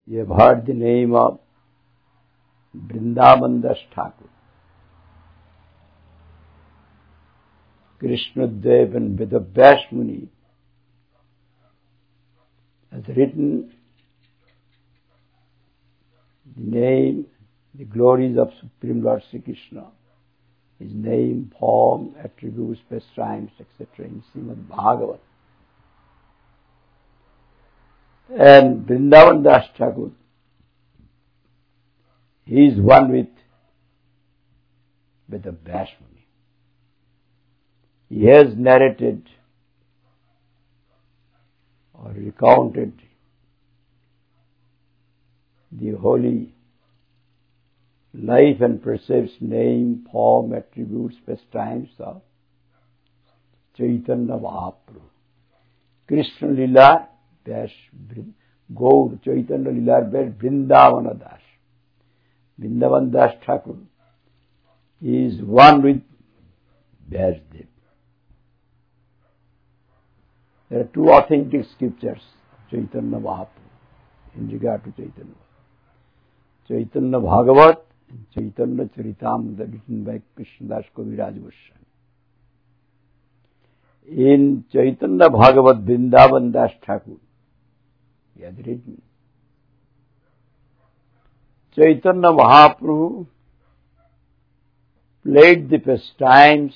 You have heard the name of Vrindavan Das Thakur. Krishnadev and Vedavyas Muni has written the name, the glories of Supreme Lord Sri Krishna, his name, form, attributes, pastimes, etc. in Srimad Bhagavat. And Vrindavan Das Thakur, he is one with Vedavyas Muni. He has narrated or recounted the holy life and precepts, name, form, attributes, pastimes of Chaitanya Mahaprabhu. Krishna Lila Vyas Gaur Chaitanya Lila Vyas Vrindavana Das. Vrindavan Das Thakur is one with Vyasdev. There are two authentic scriptures of Chaitanya Mahaprabhu in regard to Chaitanya. Chaitanya Bhagavat and Chaitanya Charitamrita written by Krishnadas Kaviraj Goswami. In Chaitanya Bhagavat, Vrindavan Das Thakur, he has written, Chaitanya Mahaprabhu played the pastimes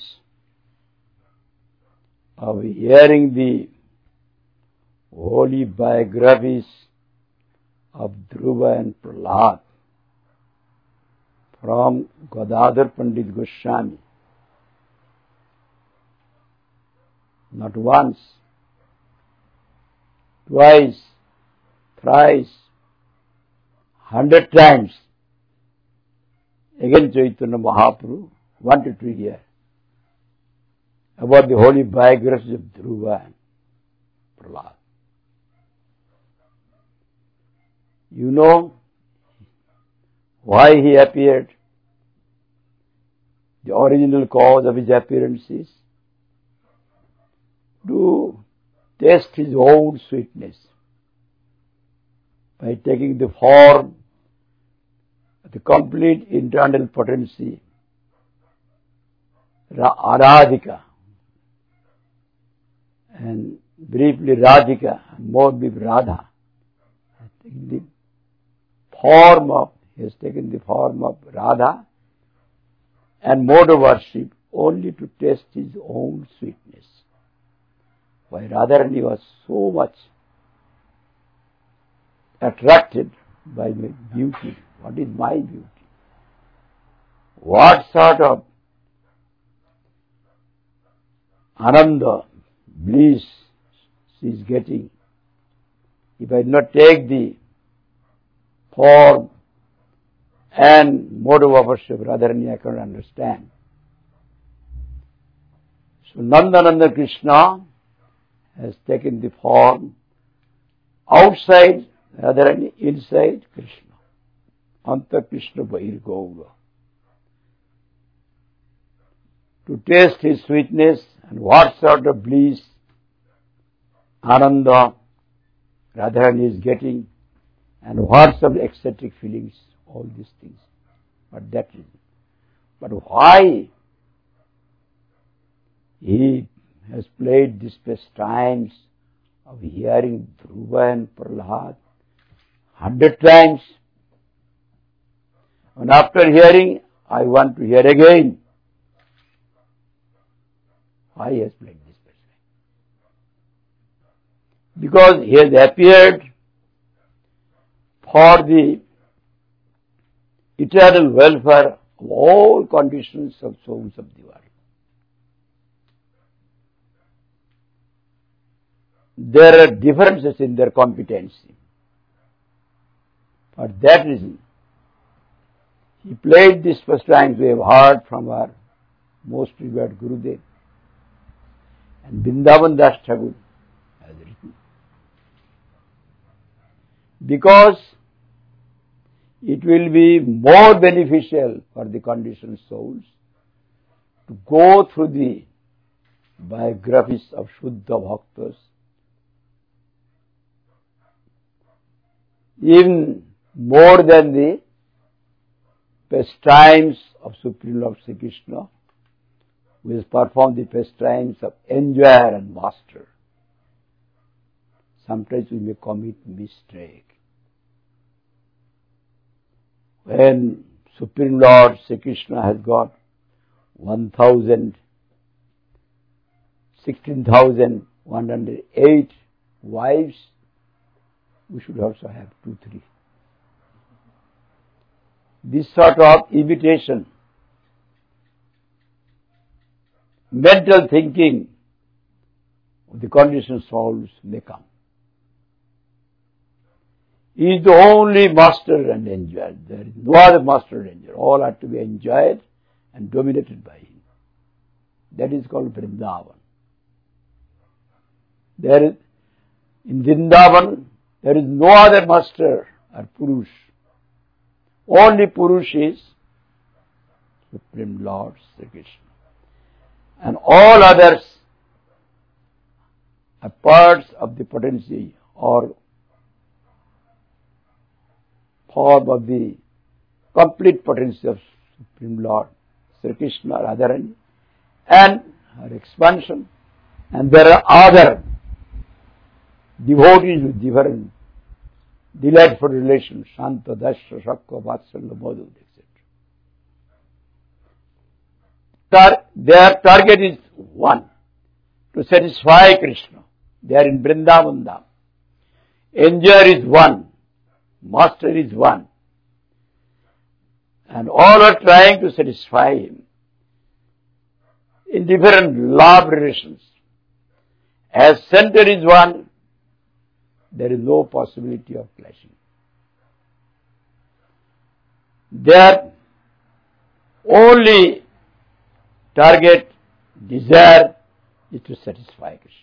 of hearing the holy biographies of Dhruva and Prahlad from Gadadhar Pandit Goswami. Not once, twice, thrice, 100 times. Again Chaitanya Mahaprabhu wanted to hear about the holy biographies of Dhruva and Prahlad. You know why he appeared? The original cause of his appearance is to test his own sweetness by taking the form of the complete internal potency, Aradhika, and briefly Radhika, and more briefly Radha. He has taken the form of Radha and mode of worship only to test his own sweetness. Why Radharani was so much attracted by my beauty. What is my beauty? What sort of ananda, bliss she is getting? If I do not take the form and mode of worship, Radharani, I cannot understand. So Nandananda Krishna has taken the form outside Radharani, inside Krishna. Anta Krishna Bahir Gaura. To taste his sweetness and what sort of bliss, Ananda, Radharani is getting, and what sort of ecstatic feelings, all these things. But that is, but why he has played these pastimes of hearing Dhruva and Prahlad 100 times, and after hearing, I want to hear again. Why he has played this pastime? Because he has appeared for the eternal welfare of all conditions of souls of the world. There are differences in their competency. For that reason, he played this pastimes we have heard from our most revered Gurudev. And Vrindavan Das Thakur has written. Because it will be more beneficial for the conditioned souls to go through the biographies of Shuddha Bhaktas even more than the pastimes of Supreme Lord Sri Krishna, who has performed the pastimes of enjoyer and master. Sometimes we may commit mistake. When Supreme Lord Sri Krishna has got 16,108 wives, we should also have 2, 3. This sort of imitation, mental thinking of the conditioned souls may come. He is the only master and enjoyer. There is no other master and enjoyer. All are to be enjoyed and dominated by him. That is called Vrindavan. In Vrindavan, there is no other master or Purush. Only Purush is Supreme Lord Sri Krishna. And all others are parts of the potency or form of the complete potency of Supreme Lord Sri Krishna or Radharani, and her expansion. And there are other devotees with different delightful relations, Shanta, Dasha, Shakva, Vatsalya, Madhu, etc. Their target is one, to satisfy Krishna. They are in Vrindavan Dham. Enjoyer is one. Master is one. And all are trying to satisfy him in different love relations. As center is one, there is no possibility of clashing. Their only target, desire, is to satisfy Krishna.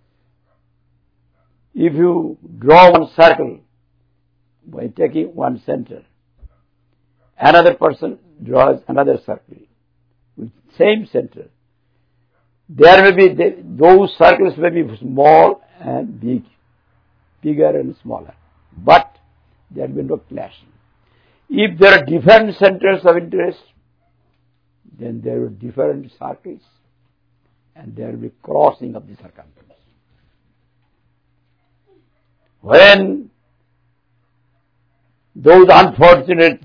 If you draw one circle by taking one center, another person draws another circle with same center. There may be, those circles may be small and big, bigger and smaller, but there will be no clashing. If there are different centers of interest, then there will be different circles and there will be crossing of the circumference. When those unfortunate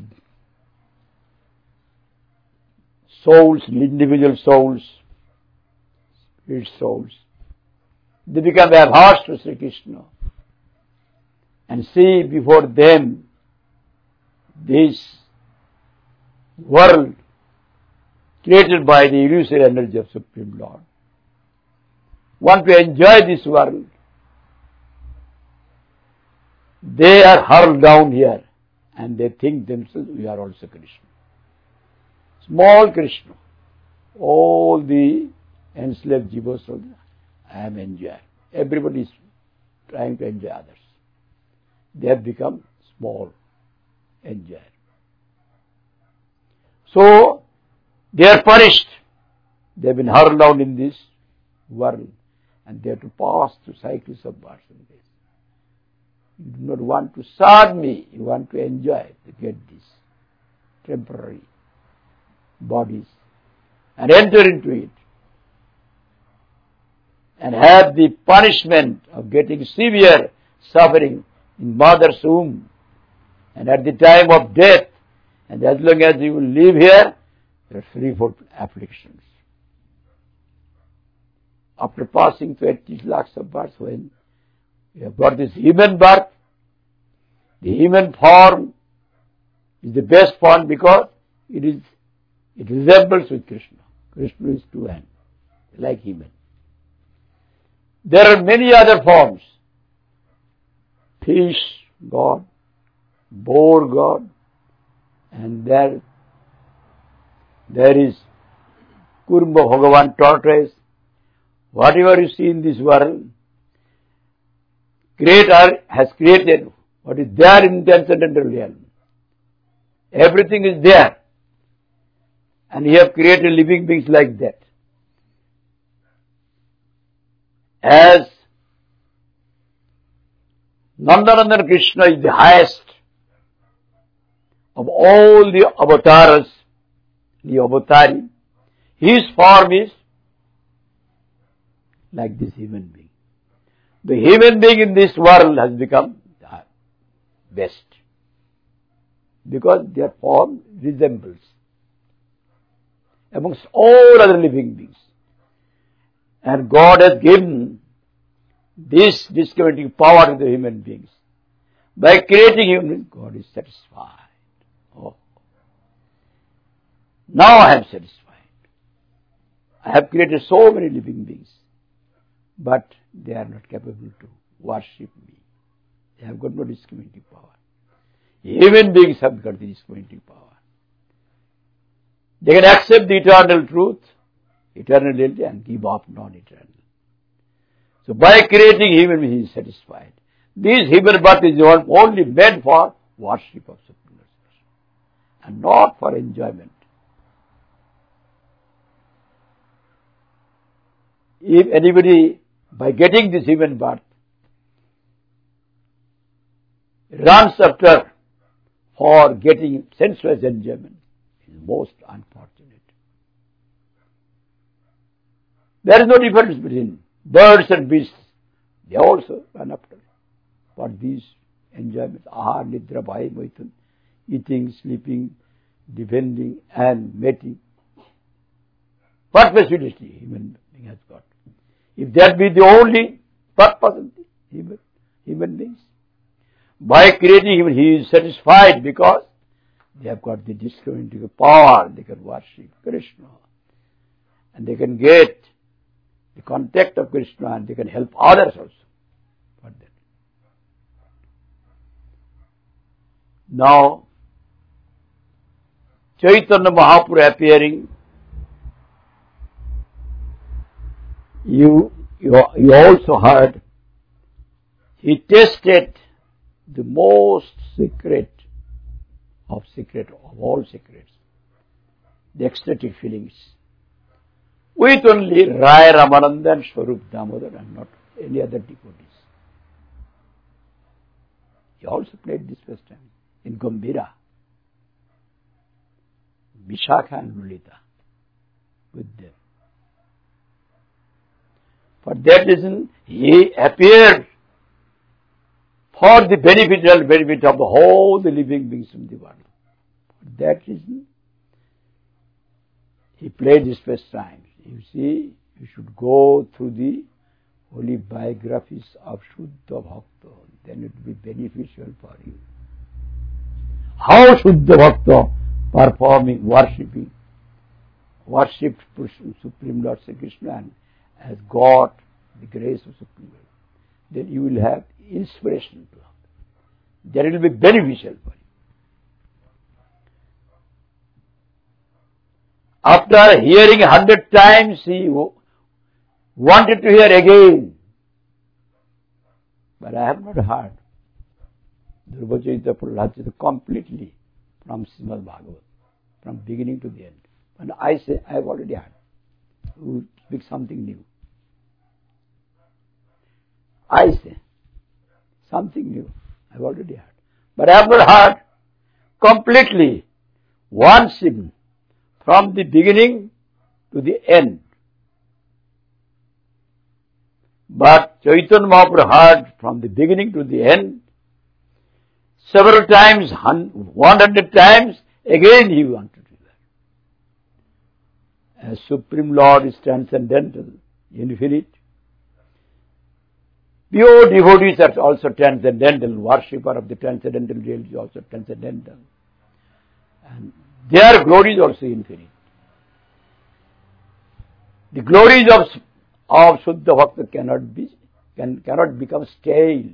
souls, individual souls, spirit souls, they become averse to Sri Krishna and see before them this world created by the illusory energy of Supreme Lord. Want to enjoy this world, they are hurled down here and they think themselves, we are also Krishna. Small Krishna. All the enslaved jivas, I am enjoying. Everybody is trying to enjoy others. They have become small enjoyer. So, they are punished. They have been hurled down in this world and they have to pass through cycles of birth and death. You do not want to serve me, you want to enjoy, to get these temporary bodies and enter into it and have the punishment of getting severe suffering in mother's womb and at the time of death, and as long as you will live here, you are free for afflictions. After passing through 80 lakhs of births, when you have got this human birth, the human form is the best form because it resembles with Krishna. Krishna is two hands, like human. There are many other forms. Fish God, boar God, and there is Kurma Bhagavan, tortoise. Whatever you see in this world, Creator has created what is there in transcendental realm. Everything is there. And He has created living beings like that. As Nandanandan Krishna is the highest of all the avatars, the avatari. His form is like this human being. The human being in this world has become the best because their form resembles amongst all other living beings. And God has given this discriminating power to the human beings. By creating human beings, God is satisfied. Oh. Now I am satisfied. I have created so many living beings, but they are not capable to worship me. They have got no discriminating power. Human beings have got the discriminating power. They can accept the eternal truth, eternal reality, and give up non-eternal. So by creating human beings, he is satisfied. This human birth is only meant for worship of Supreme Lord, and not for enjoyment. If anybody, by getting this human birth, runs after for getting sensuous enjoyment, is most unfortunate. There is no difference between birds and beasts. They also run after for these enjoyments. Ahar, nidra, bhai, maithun, eating, sleeping, defending, and mating. What facility human being has got? If that be the only purpose of the human beings, by creating him, he is satisfied because they have got the discriminating power. They can worship Krishna, and they can get the contact of Krishna, and they can help others also. For that. Now, Chaitanya Mahaprabhu appearing, you also heard, he tasted the most secret of all secrets, the ecstatic feelings, with only Raya Ramananda and Swarup Damodar and not any other devotees. He also played this first time in Gambhira, Vishakha and Lulita with them. For that reason, he appeared for the benefit of all the living beings in the world. For that reason, he played this first time. You see, you should go through the holy biographies of Shuddha Bhakta. Then it will be beneficial for you. How Shuddha Bhakta performing, worshipped Supreme Lord Sri Krishna and has got the grace of Supreme Lord. Then you will have inspiration to have. Then it will be beneficial for you. After hearing 100 times, he wanted to hear again. But I have not heard Dhruva Chaitanya Prahlad completely from Srimad Bhagavad, from beginning to the end. And I say, I have already heard. Who speaks something new? I say, something new. I have already heard. But I have not heard completely one hymn from the beginning to the end. But Chaitanya Mahaprabhu heard from the beginning to the end several times, 100 times, again he wanted to hear. As Supreme Lord is transcendental, infinite, pure devotees are also transcendental, worshipper of the transcendental reality is also transcendental. And their glory is also infinite. The glories of Shuddha Bhakta cannot become stale,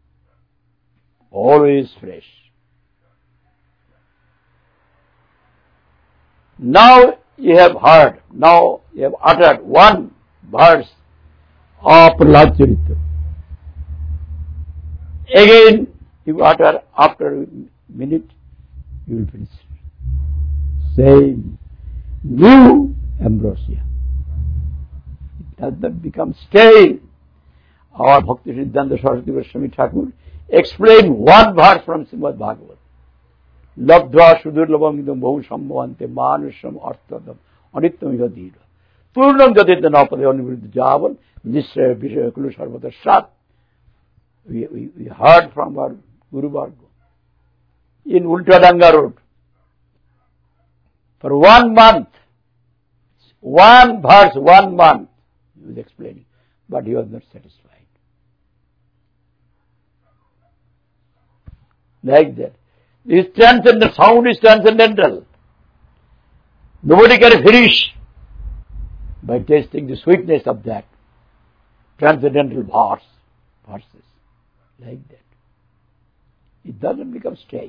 always fresh. Now you have heard, now you have uttered one verse of Prahlad Charita. Again you utter, after a minute you will finish. Same new ambrosia. It does not become stale. Our Bhakti Siddhanta Saraswati Goswami Thakur, explain one verse from Srimad Bhagavad. Labdhva sudurlabham idam bahu sambhavante manusham arthadam anittam iva dhira. Purnam jadita napade anivrita javan nisraya vishaya kulu sarvata sat. We heard from our Guru Bhargava in Ultadanga Road. For 1 month, one verse, 1 month, he was explaining, but he was not satisfied. Like that. This transcendental, sound is transcendental. Nobody can finish by tasting the sweetness of that transcendental verses. Like that. It doesn't become strange.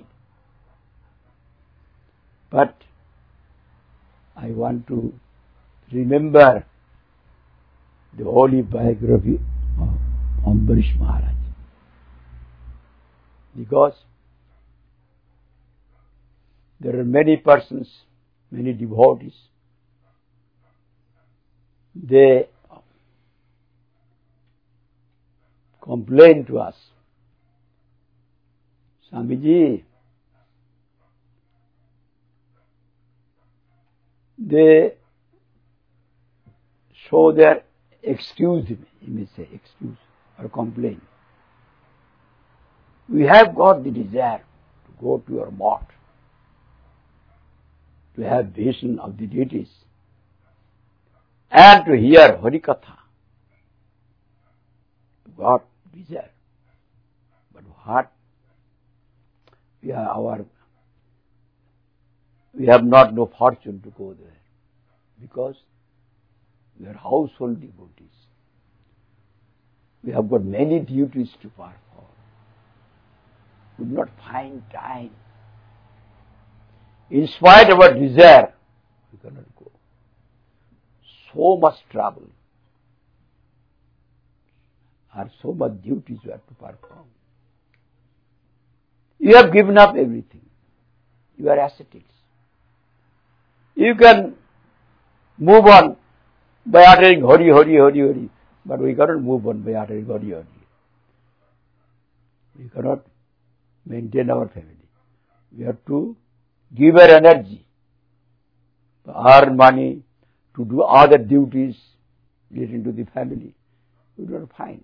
But I want to remember the holy biography of Ambarish Maharaj. Because there are many persons, many devotees, they complain to us, Swamiji, they show their excuse, he may say, excuse or complain. We have got the desire to go to your mart, to have vision of the deities, and to hear Harikatha. Got desire. But what? We have not no fortune to go there, because we are household devotees. We have got many duties to perform. We do not find time. In spite of our desire, we cannot go. So much trouble, or so much duties we have to perform. You have given up everything. You are ascetics. You can move on by uttering Hari, Hari, Hari, Hari. But we cannot move on by uttering Hari, Hari. We cannot maintain our family. We have to give our energy, to earn money, to do other duties relating to the family. We do not find.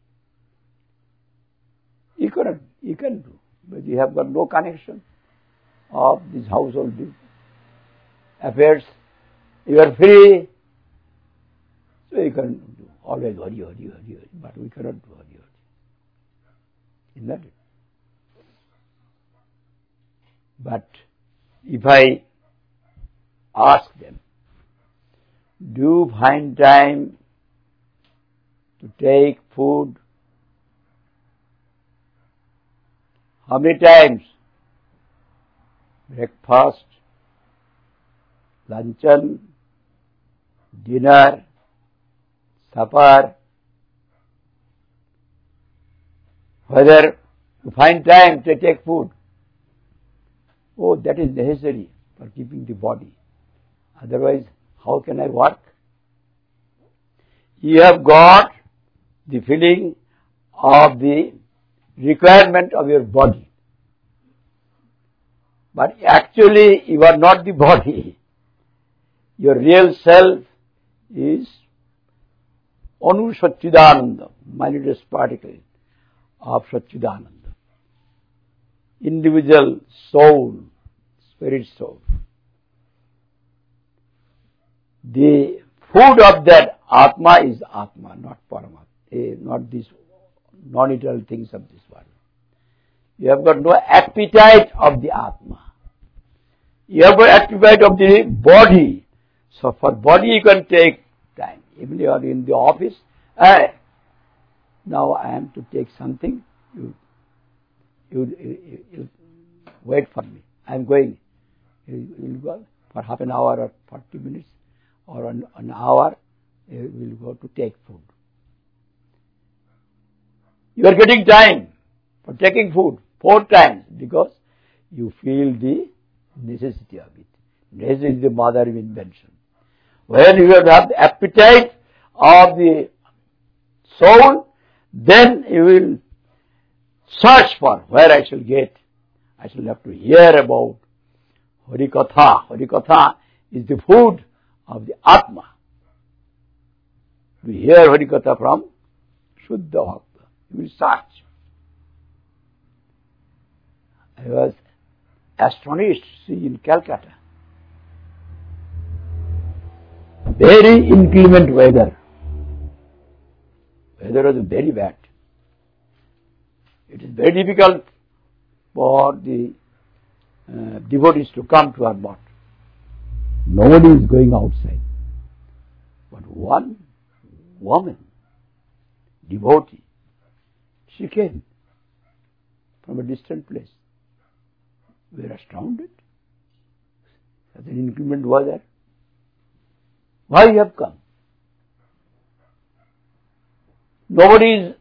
You can do, but you have got no connection of this household affairs. You are free, so you can do always Hari, Hari, Hari, Hari, but we cannot do Hari, Hari. Isn't that it? But if I ask them, do you find time to take food? How many times? Breakfast, luncheon, dinner, supper. Whether you find time to take food. Oh, that is necessary for keeping the body. Otherwise, how can I work? You have got the feeling of the requirement of your body. But actually, you are not the body. Your real self is Anu Satchidananda, minutest particle of Satchidananda. Individual soul, spirit soul. The food of that Atma is Atma, not Paramatma, not these non-eternal things of this world. You have got no appetite of the Atma. You have got appetite of the body. So for body you can take time. Even you are in the office, now I am to take something, you wait for me. I am going. You will go for half an hour or 40 minutes or an hour. You will go to take food. You are getting time for taking food 4 times because you feel the necessity of it. Necessity is the mother of invention. When you have the appetite of the soul, then you will search for where I shall get. I shall have to hear about Harikatha. Harikatha is the food of the Atma. We hear Harikatha from Shuddha Bhakta. You will search. I was astonished to see in Calcutta. Very inclement weather. Weather was very bad. It is very difficult for the devotees to come to our mott. Nobody is going outside. But one woman, devotee, she came from a distant place. We were astounded. Such an increment was there. Why you have come? Nobody is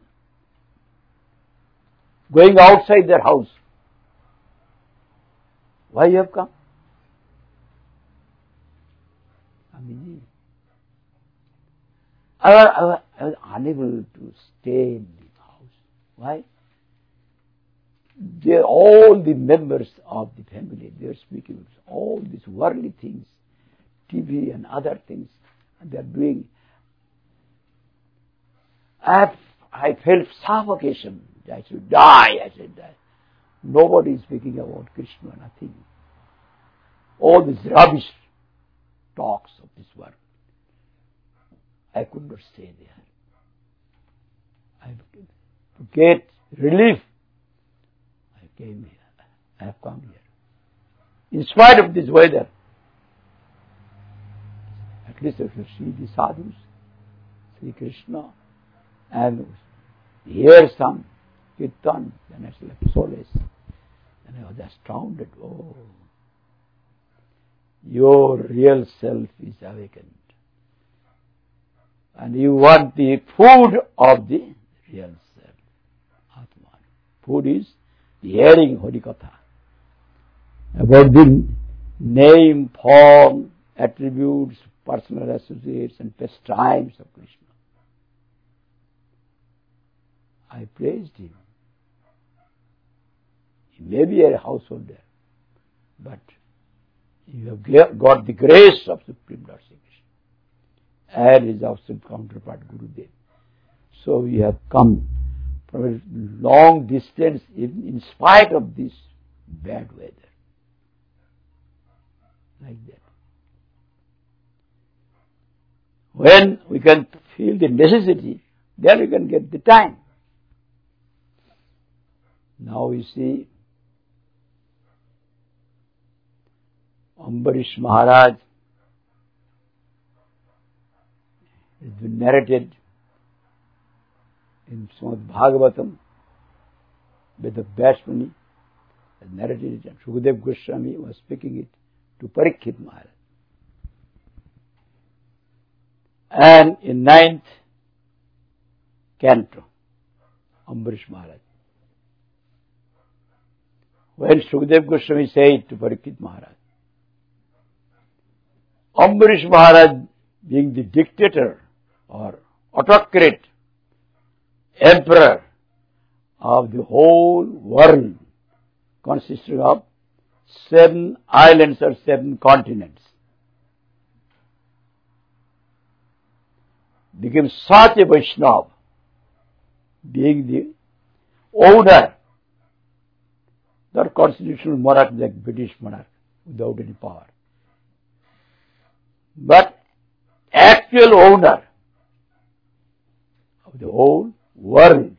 going outside their house. Why you have come? I was unable to stay in the house. Why? They are all the members of the family. They are speaking all these worldly things, TV and other things, and they are doing. I felt suffocation. I should die. I said that. Nobody is speaking about Krishna, nothing. All these rubbish talks of this world. I could not stay there. To get relief, I came here. I have come here. In spite of this weather, at least I should see the sadhus, see Krishna, and hear some kirtan, then I shall have solace. And I was astounded. Oh, your real self is awakened. And you want the food of the real self, Atman. Food is the hearing Harikatha. About the name, form, attributes, personal associates and pastimes of Krishna. I praised him. He may be a householder, but you have got the grace of Supreme Lord Sri Krishna and his absolute counterpart Gurudev. So we have come from a long distance in spite of this bad weather. Like that. When we can feel the necessity, then we can get the time. Now we see Ambarish Maharaj has been narrated in Srimad Bhagavatam with the Vyasmuni has narrated it, and Shukadev Goswami was speaking it to Parikshit Maharaj. And in 9th canto, Ambarish Maharaj, when Shukadev Goswami said to Parikshit Maharaj, Ambarish Maharaj being the dictator or autocrat, emperor of the whole world, consisting of 7 islands or 7 continents, became such a Vaishnava, being the owner, not constitutional monarch like British monarch without any power, but actual owner of the whole world.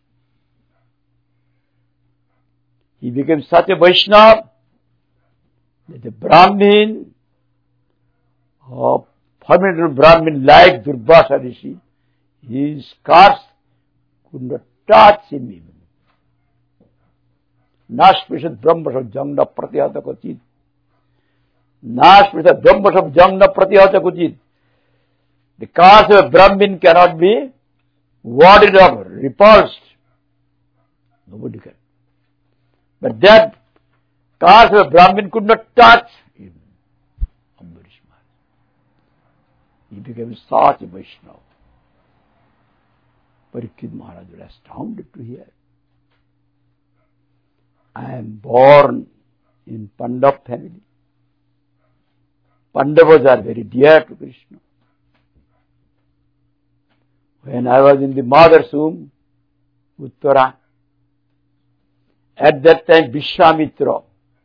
He became such a Vaishnava that the Brahmin, or formidable Brahmin like Durvasa Rishi, his scars could not touch him even. Nashprishat Brahmasam Jangna Pratyahata Kuchit. Nashprishat Brahmasam Jangna Pratyahata Kuchit. The cause of a Brahmin cannot be warded off, repulsed. Nobody can. But that cause of a Brahmin could not touch him. Ambarish Maharaj. He became such a Vaishnava. Parikshit Maharaj was astounded to hear. I am born in Pandav family. Pandavas are very dear to Krishna. When I was in the mother's womb, Uttara, at that time Vishwamitra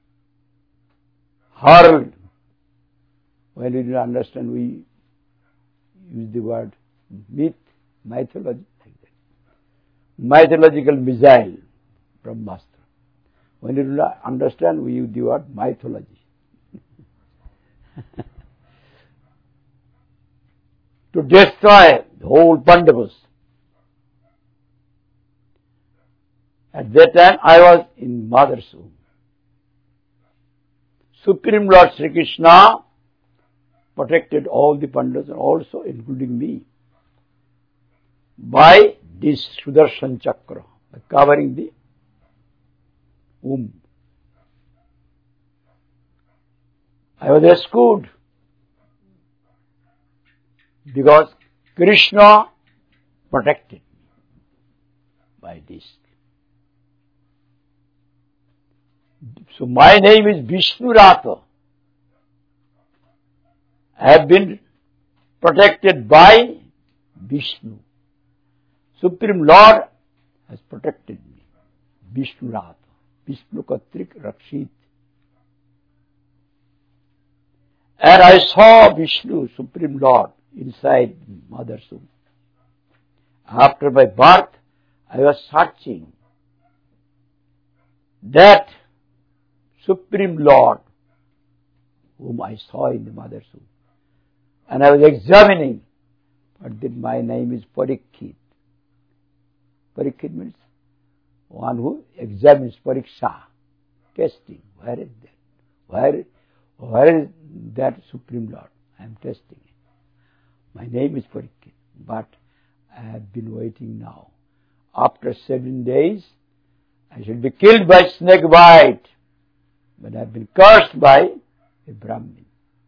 hurled. When we didn't understand, we use the word myth, mythology, like that. Mythological missile from Master. When you do not understand, we use the word mythology. To destroy the whole Pandavas. At that time, I was in mother's womb. Supreme Lord Sri Krishna protected all the Pandavas, also including me, by this Sudarshan Chakra, by covering the womb. I was rescued because Krishna protected me by this. So my name is Vishnurata. I have been protected by Vishnu. Supreme Lord has protected me. Vishnurata. Vishnu Katrik Rakshit. And I saw Vishnu, Supreme Lord, inside mother's womb. After my birth, I was searching that Supreme Lord whom I saw in the mother's womb. And I was examining, but then my name is Parikshit. Parikshit means one who examines, Pariksha, testing. Where is that? Where is that Supreme Lord? I am testing it. My name is Parikshit, but I have been waiting now. After 7 days, I shall be killed by snake bite, but I have been cursed by a Brahmin,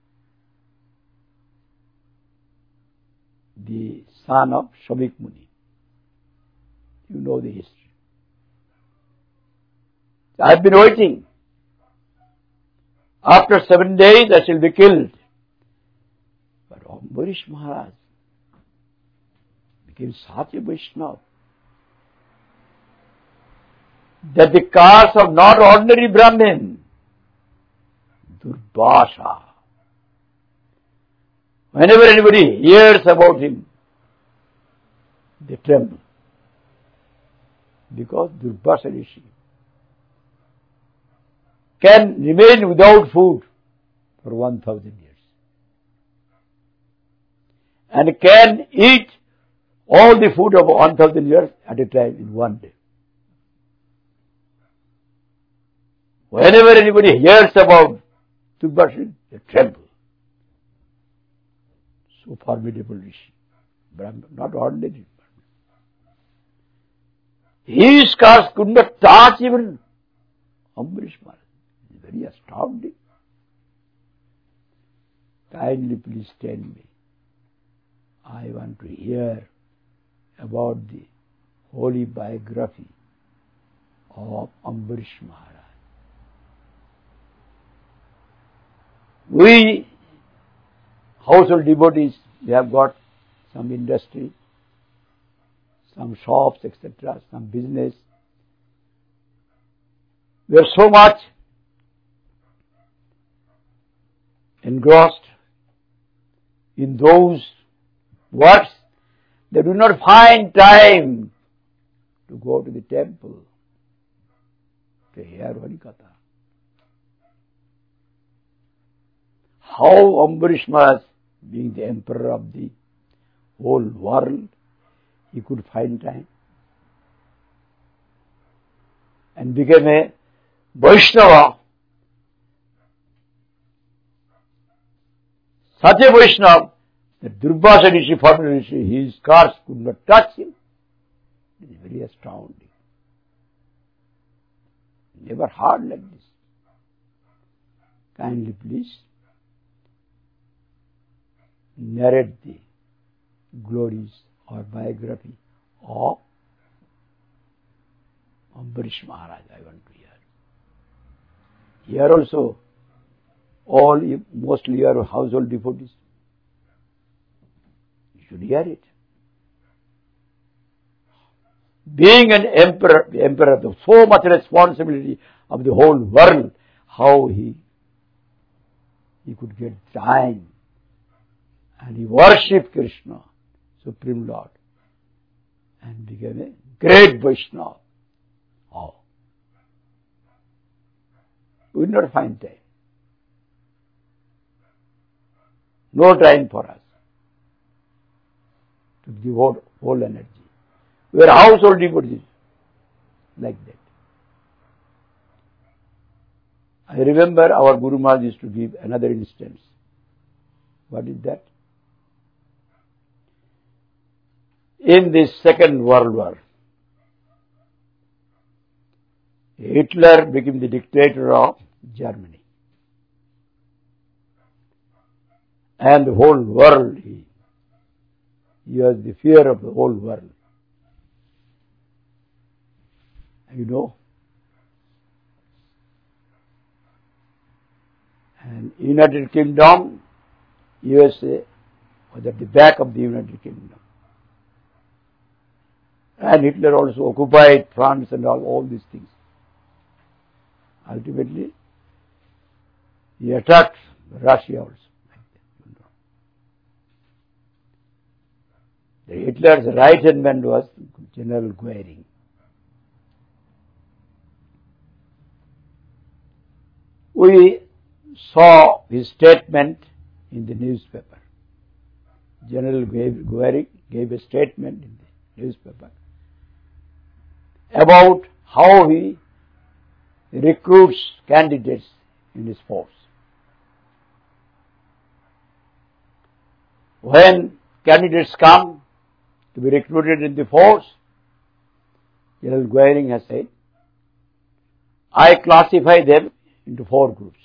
the son of Shamik Muni. You know the history. I have been waiting. After 7 days, I shall be killed. But Ambarish Maharaj became such a Vaishnava that the curse of not ordinary Brahmin, Durvasa. Whenever anybody hears about him, they tremble. Because Durvasa Rishi can remain without food for 1,000 years. And can eat all the food of 1,000 years at a time in one day. Whenever anybody hears about Durvasa, they tremble. So formidable Rishi. Brahman, not ordinary Brahman. His curse could not touch even Ambarish Maharaj. Very astounding. Kindly please tell me. I want to hear about the holy biography of Ambarish Maharaj. We household devotees, we have got some industry, some shops, etc., some business. We are so much engrossed in those works that do not find time to go to the temple to hear Harikatha. How Ambarish Maharaj, being the emperor of the whole world, he could find time and became a Vaishnava. Such a Vaishnava that Durvasa Rishi, former Rishi, his curse could not touch him. It is very astounding. Never heard like this. Kindly please narrate the glories or biography of Ambarish Maharaj. I want to hear. Here also, mostly your household devotees. You should hear it. Being an emperor, so much responsibility of the whole world, how he could get time. And he worshipped Krishna, Supreme Lord, and became a great Vaishnava. Oh. We will not find time. No time for us to devote whole energy. We are household devotees like that. I remember our Guru Maharaj used to give another instance. What is that? In this Second World War, Hitler became the dictator of Germany. And the whole world, he was the fear of the whole world. You know. And United Kingdom, USA, was at the back of the United Kingdom. And Hitler also occupied France and all these things. Ultimately, he attacked Russia also. The Hitler's right-hand man was General Goering. We saw his statement in the newspaper. General Goering gave a statement in the newspaper about how he recruits candidates in his force. When candidates come to be recruited in the force, General Goering has said, I classify them into 4 groups.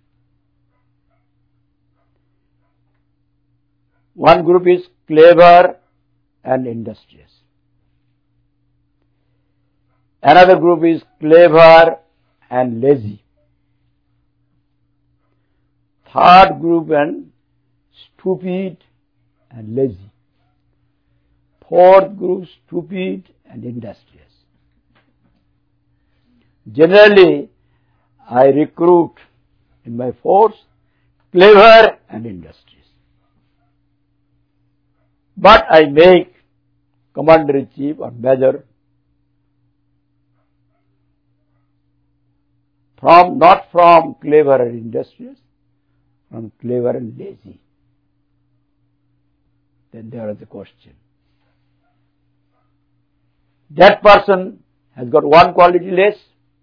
One group is clever and industrious. Another group is clever and lazy. Third group and stupid and lazy. Fourth group, stupid and industrious. Generally, I recruit in my force clever and industrious. But I make commander-in-chief or major not from clever and industrious, from clever and lazy. Then there is a question. That person has got one quality less.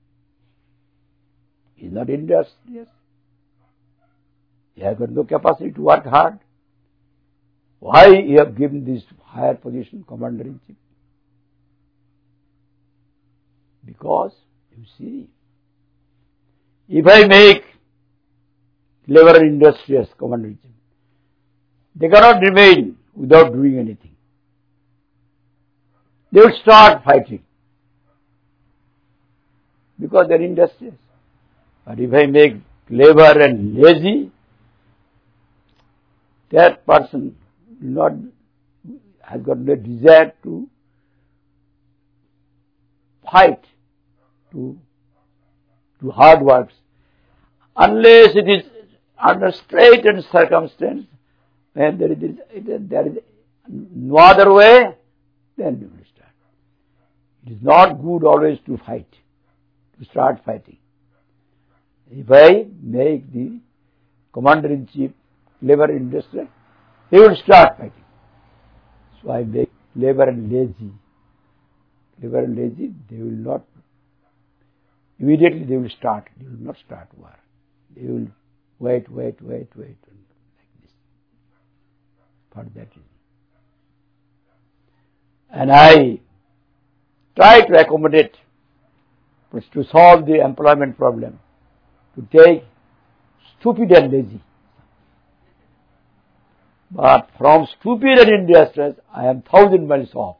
He is not industrious. He has got no capacity to work hard. Why you have given this higher position, commander-in-chief? Because, you see, if I make clever and industrious commander-in-chief, they cannot remain without doing anything. They will start fighting because they are industrious. But if I make clever and lazy, that person has got no desire to fight, to do hard works, unless it is under straitened circumstance, and there is no other way, then we will start. It is not good always to fight, to start fighting. If I make the commander-in-chief clever and industrious, he will start fighting. So I make clever and lazy. Clever and lazy, they will not, immediately they will start. They will not start war. They will wait, like this. For that reason. And I try to accommodate, to solve the employment problem, to take stupid and lazy. But from stupid and industrious, I am 1,000 miles off.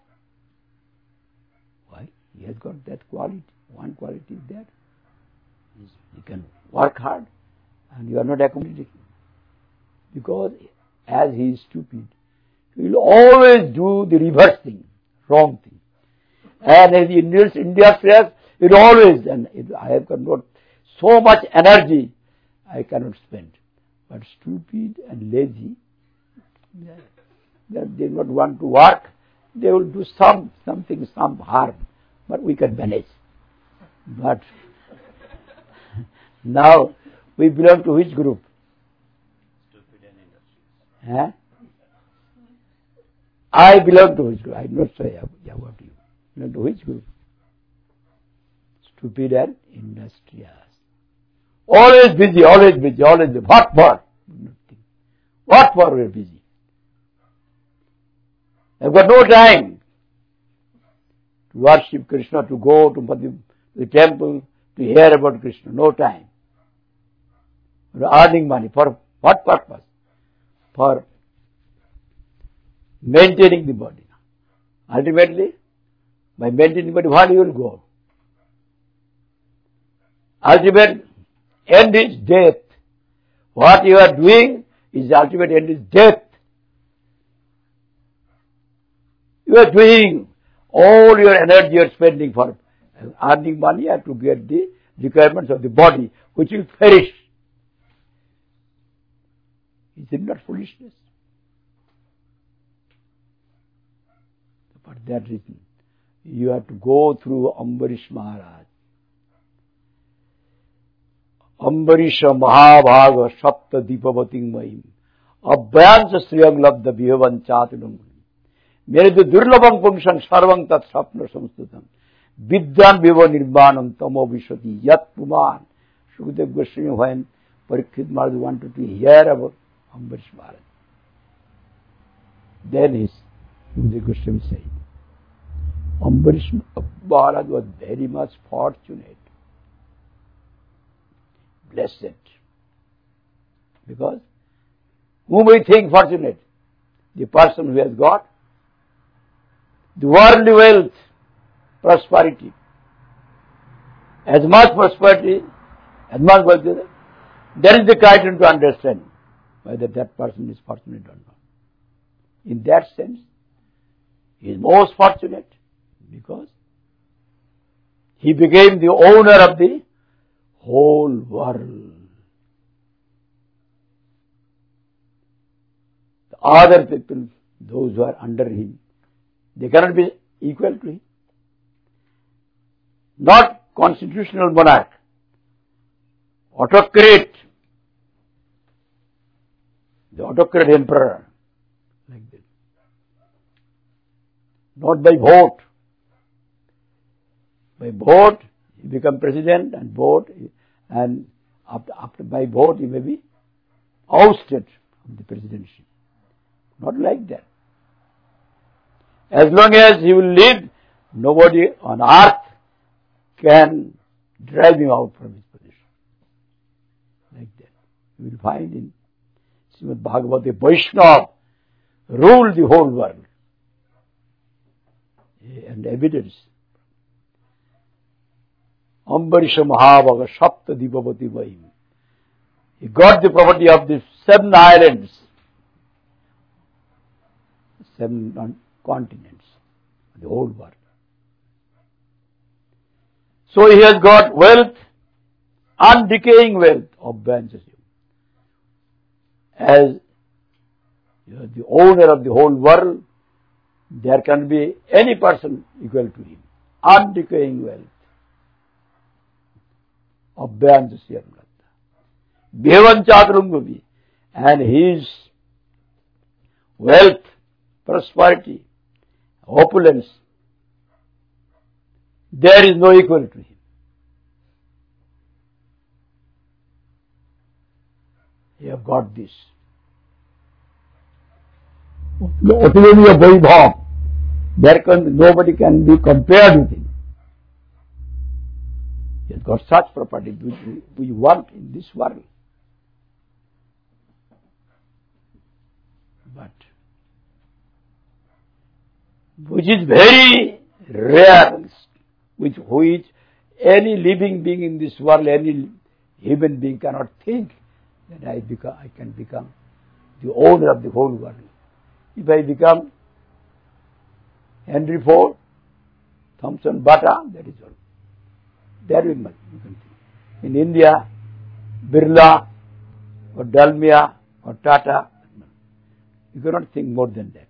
Why? He has got that quality. One quality is there. He can work hard, and you are not accommodating. Because as he is stupid, he will always do the reverse thing, wrong thing. And as industrious, it always, and I have got so much energy, I cannot spend. But stupid and lazy, they do not want to work, they will do something, some harm, but we can manage. But now, we belong to which group? Stupid and industrious. I belong to which group? I am not sure about you. Belong to which group? Stupid and industrious. Always busy, always busy, always busy. What for? Nothing. What for we are busy? I've got no time to worship Krishna, to go to the temple, to hear about Krishna. No time. We are earning money. For what purpose? For maintaining the body. Ultimately, by maintaining the body, where you will go? Ultimate end is death. What you are doing is the ultimate end is death. You are doing all your energy you are spending for earning money and to get the requirements of the body, which will perish. Is it not foolishness? For that reason, you have to go through Ambarish Maharaj. Ambarisha Mahabhaga Sapta Dipavating Mahim Abhyansa Sriyam Labda Vihavan Chatunam Mere du Durlabam Pumshan Sarvang Tat Sapna Samstutam Vidyan Viva Nirmanam Tamo Vishwati Yat Puman. Shukadev Goswami, when Parikshit Maharaj wanted to hear about Ambarish Maharaj, then Shukadev Goswami said, Ambarish Maharaj was very much fortunate, blessed. Because whom we think fortunate? The person who has got the worldly wealth, prosperity. As much prosperity, as much wealth, there is the criterion to understand whether that person is fortunate or not. In that sense, he is most fortunate because he became the owner of the whole world. The other people, those who are under him, they cannot be equal to him. Not constitutional monarch, autocrat, the autocrat emperor, like this. Not by vote. By vote, he become president, and vote, and after by vote he may be ousted from the presidency. Not like that. As long as he will live, nobody on earth can drive him out from his position. Like that. You will find in Srimad Bhagavata, Vaishnava ruled the whole world. And evidence. Ambarisha Mahabhaga Sapta Dipavati Mahim. He got the property of the 7 islands, 7 continents, the whole world. So he has got wealth, undecaying wealth of Vansasya. As the owner of the whole world, there can be any person equal to him. Undecaying wealth of Vansasya. Bhevan Chaturangami, and his wealth, prosperity, opulence, there is no equal to him. You have got this. Autonomy of Vaibhav, nobody can be compared with him. He has got such property which we want in this world. But which is very rare, which any living being in this world, any human being cannot think that I can become the owner of the whole world. If I become Henry Ford, Thomson Bata, that is all. There we must. You can think. In India, Birla or Dalmia or Tata, you cannot think more than that.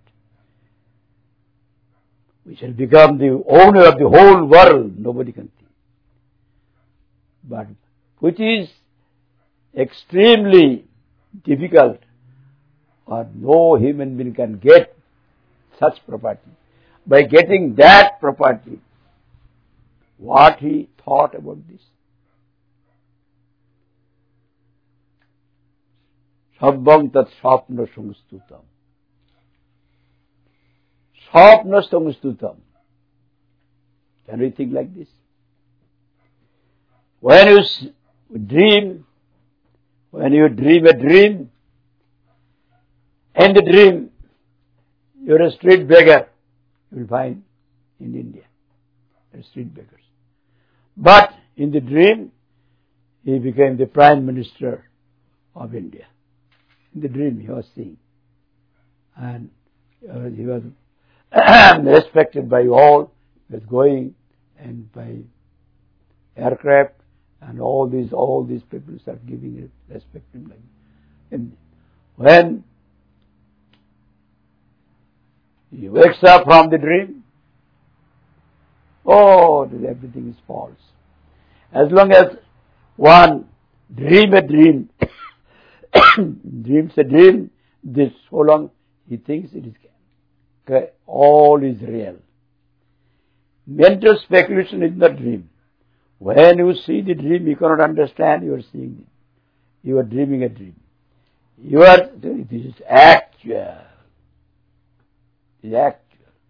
We shall become the owner of the whole world. Nobody can think. But which is extremely difficult, or no human being can get such property. By getting that property, what he thought about this? Sabbang tat swapna samstutam. Swapna samstutam. Can we think like this? When you dream a dream, in the dream, you're a street beggar, you will find in India. There are street beggars. But in the dream, he became the Prime Minister of India. In the dream he was seeing. And he was respected by all. He was going and by aircraft, and all these people start giving respect to him. And when he wakes up from the dream, everything is false. As long as one dreams a dream, this so long he thinks it is all is real. Mental speculation is not dream. When you see the dream, you cannot understand you are seeing it. You are dreaming a dream. This is actual. It is actual.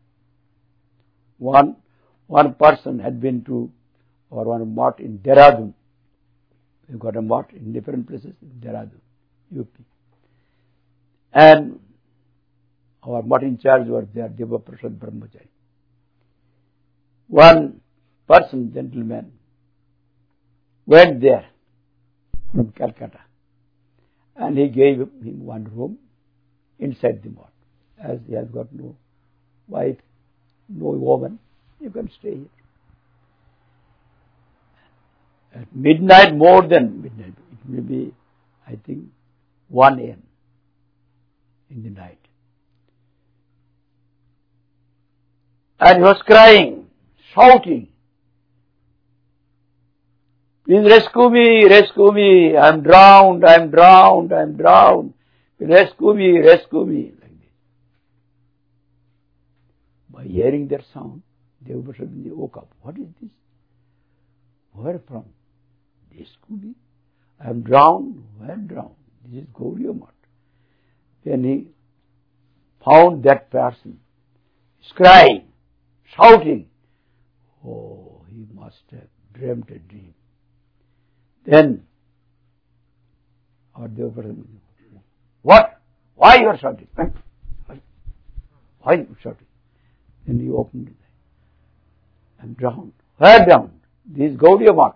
One person had been to one mosque in Dehradun. We got a mosque in different places in Dehradun, UP. And our mosque in charge was there, Deva Prasad Brahmachari. One person, gentleman, went there from Calcutta, and he gave him one room inside the mosque. As he has got no wife, no woman, you can stay here. At midnight, more than midnight, it may be, I think, 1 a.m. in the night. And he was crying, shouting, "Please rescue me, I'm drowned, rescue me. Like this. By hearing that sound, Deva suddenly woke up. What is this? Where from? Rescue me? I'm drowned. Where drowned? This is Gauriya Math. Then he found that person, crying, shouting. Oh, he must have dreamt a dream. Then our Deva, what? Why you are shouting? Why you are shouting? Then he opened his eye. I'm drowned. Where drowned? This is Gauriya Math.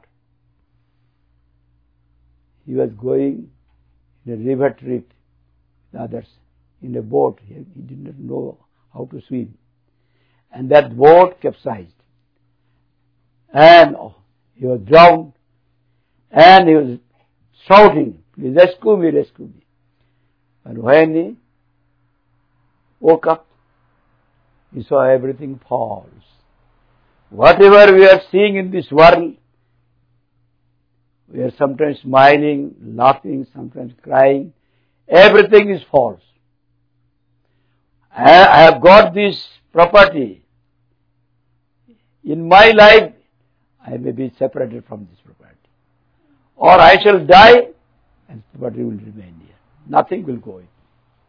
He was going in a river trip with others in a boat. He did not know how to swim. And that boat capsized. And he was drowned. And he was shouting, "Please rescue me. And when he woke up, he saw everything false. Whatever we are seeing in this world, we are sometimes smiling, laughing, sometimes crying. Everything is false. I have got this property. In my life, I may be separated from this property. Or I shall die, and property will remain here. Nothing will go in.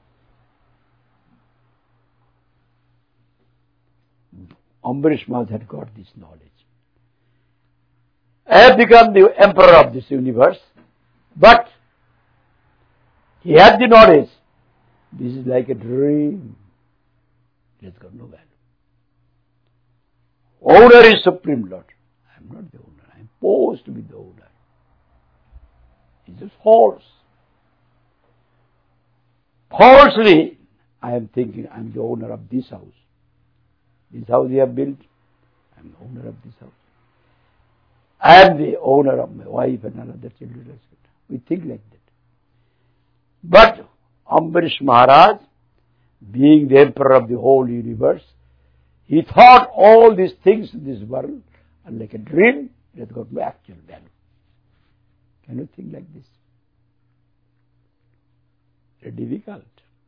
Ambarish Maharaj had got this knowledge. I have become the emperor of this universe, but he had the knowledge. This is like a dream. It has got no value. Owner is Supreme Lord. I am not the owner. I am supposed to be the owner. It is false. Falsely, I am thinking I am the owner of this house. This house you have built, I am the owner of this house. I am the owner of my wife and another children, etc. We think like that. But Ambarish Maharaj, being the emperor of the whole universe, he thought all these things in this world are like a dream. It has got no actual value. Can you think like this? Very difficult.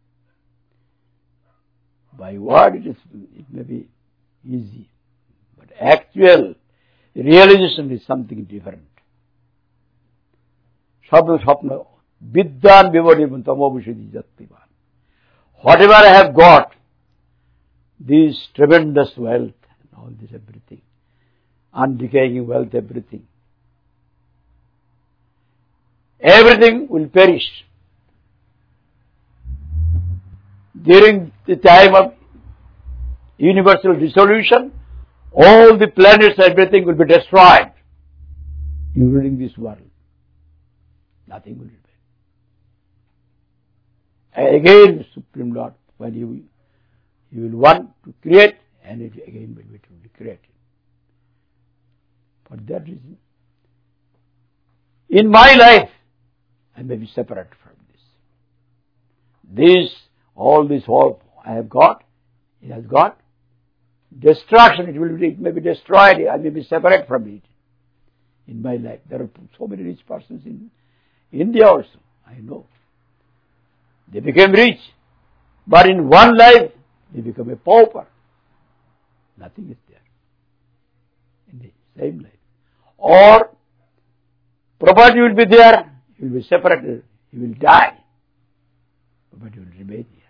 By word it may be easy, but actual realization is something different. Swapna Vidyan Vivadibun Tamobhushidi Jattivan. Whatever I have got, this tremendous wealth and all this everything, undecaying wealth, everything will perish. During the time of universal dissolution, all the planets, everything will be destroyed, including this world. Nothing will remain. Again, Supreme Lord, when He will want to create, and it again will be created. For that reason, in my life, I may be separate from this. All this hope I have got, it has got destruction. It may be destroyed. I may be separate from it in my life. There are so many rich persons in India also. I know. They became rich, but in one life they become a pauper. Nothing is there in the same life. Or property will be there, he will be separated, he will die, but he will remain here.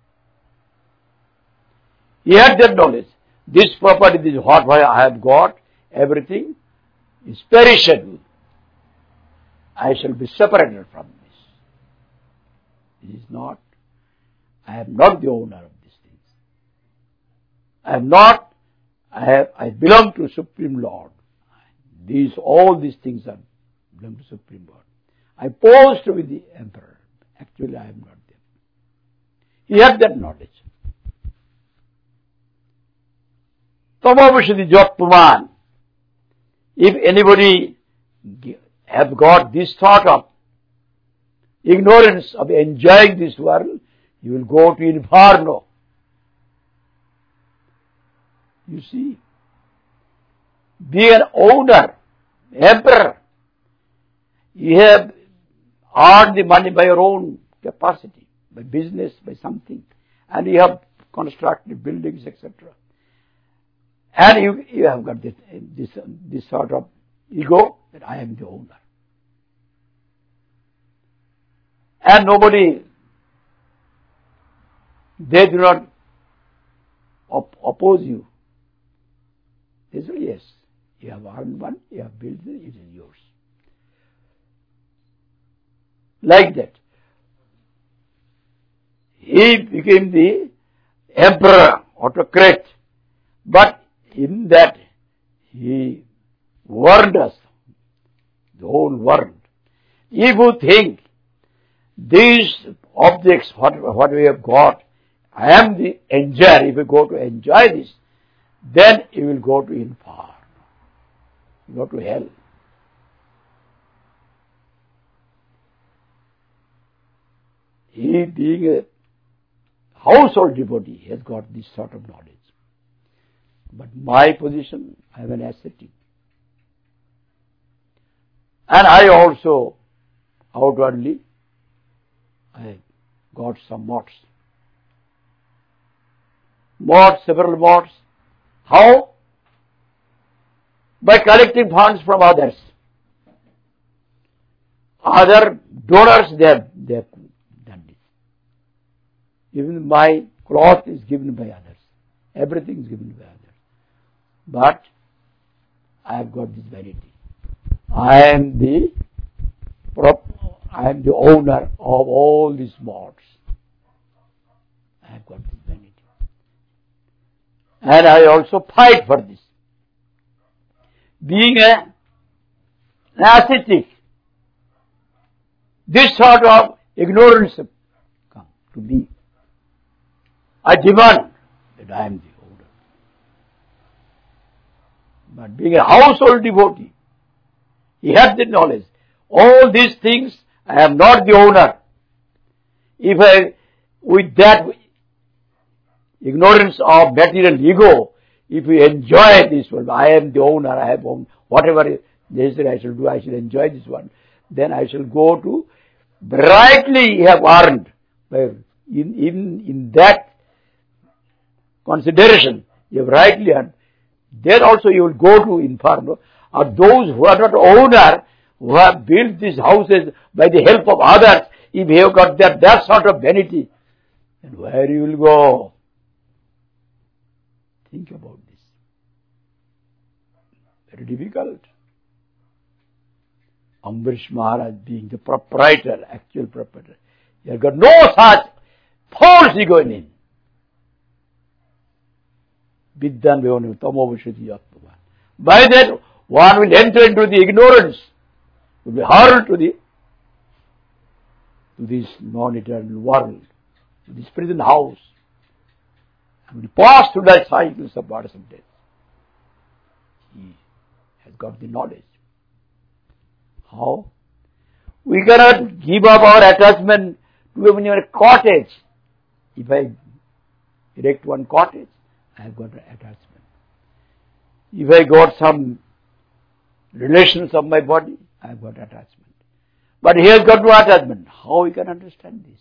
He had that knowledge. This property, this is what I have got, everything is perishable. I shall be separated from this. It is not, I am not the owner of these things. I am not, I belong to Supreme Lord. All these things are belong to Supreme Lord. I pose to be the emperor. Actually, I am not there. He had that knowledge. Tamabhushidi Jotpuman. If anybody have got this thought of ignorance of enjoying this world, you will go to inferno. You see, be an owner, emperor. You have earned the money by your own capacity, by business, by something, and you have constructed buildings, etc. And you have got this sort of ego that I am the owner. And nobody, they do not oppose you. They say, yes, you have earned one, you have built it, it is yours. Like that. He became the emperor, autocrat, but in that he warned us, the whole world. If you think these objects, what we have got, I am the enjoyer, if you go to enjoy this, then you will go to inferno, you go to hell. He, being a household devotee, has got this sort of knowledge. But my position, I am an ascetic. And I also, outwardly, I got some mods. Several mods. How? By collecting funds from others. Other donors, they have done this. Even my cloth is given by others. Everything is given by others. But I have got this vanity. I am the owner of all these mods. I have got this vanity. And I also fight for this. Being an ascetic, This sort of ignorance come to me. I demand that I am the owner. But being a household devotee, he had the knowledge. All these things, I am not the owner. If I, with that ignorance of material ego, if we enjoy this world, I am the owner, I have owned whatever necessary I shall do, I shall enjoy this one, then I shall go to rightly have earned. In that consideration, you have rightly earned. There also you will go to inferno. Or those who are not owner, who have built these houses by the help of others, if you have got that sort of vanity, then where you will go? Think about this. Very difficult. Ambarish Maharaj being the proprietor, actual proprietor, he has got no such false ego in him. Vidyan Vyoni Tamo Vishati Yatma. By that, one will enter into the ignorance, will be hurled to this non-eternal world, to this prison house, and will pass through that cycles of birth and death. He has got the knowledge. How? We cannot give up our attachment to even a cottage. If I erect one cottage, I have got an attachment. If I got some relations of my body, I have got attachment. But he has got no attachment. How we can understand this?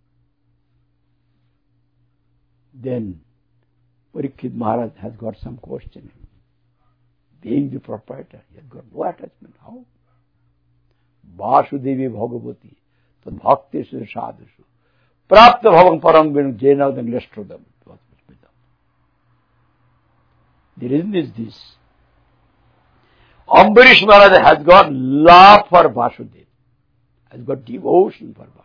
Then Parikshit Maharaj has got some question. Being the proprietor, he has got no attachment. How? Vasudevi Bhagavati Tad Bhakteshu Sadhushu Prapta Bhavang Parang Jenadam Leshtrodam. The reason is this. Ambarish Maharaj has got love for Vasudeva, has got devotion for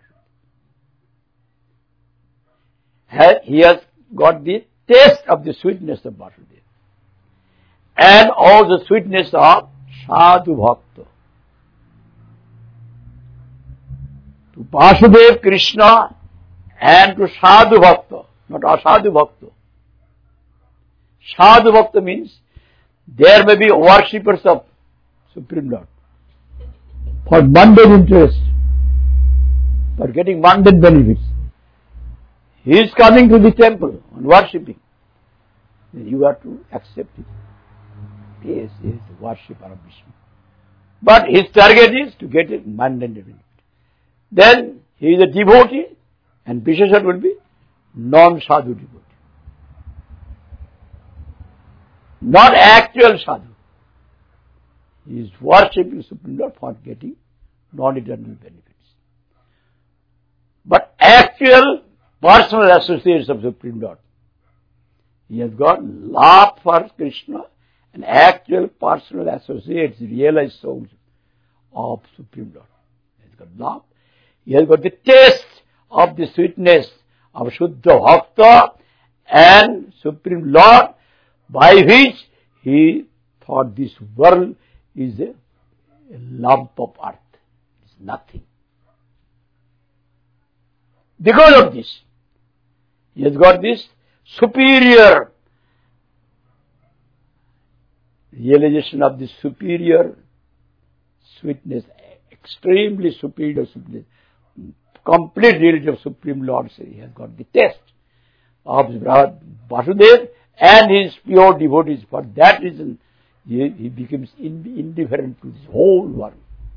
Vasudeva. He has got the taste of the sweetness of Vasudeva and all the sweetness of Sadhu Bhakta. To Vasudeva Krishna and to Sadhu Bhakta, not Asadhu Bhakta. Sadhu Bhakta means there may be worshippers of Supreme Lord for mundane interest, for getting mundane benefits. He is coming to the temple and worshipping. You have to accept it. Yes, he is the worshipper of Vishnu. But his target is to get a mundane benefit. Then he is a devotee and Visheshan will be non-sadhu devotee. Not actual sadhu. He is worshipping Supreme Lord for getting non-eternal benefits. But actual personal associates of Supreme Lord. He has got love for Krishna and actual personal associates, realized souls of Supreme Lord. He has got love. He has got the taste of the sweetness of Shuddha Bhakta and Supreme Lord, by which he thought this world is a lump of earth. It's nothing. Because of this, he has got this superior realization of the superior sweetness, extremely superior sweetness, complete reality of Supreme Lord. He has got the taste of Vasudeva and his pure devotees. For that reason, he becomes indifferent to this whole world.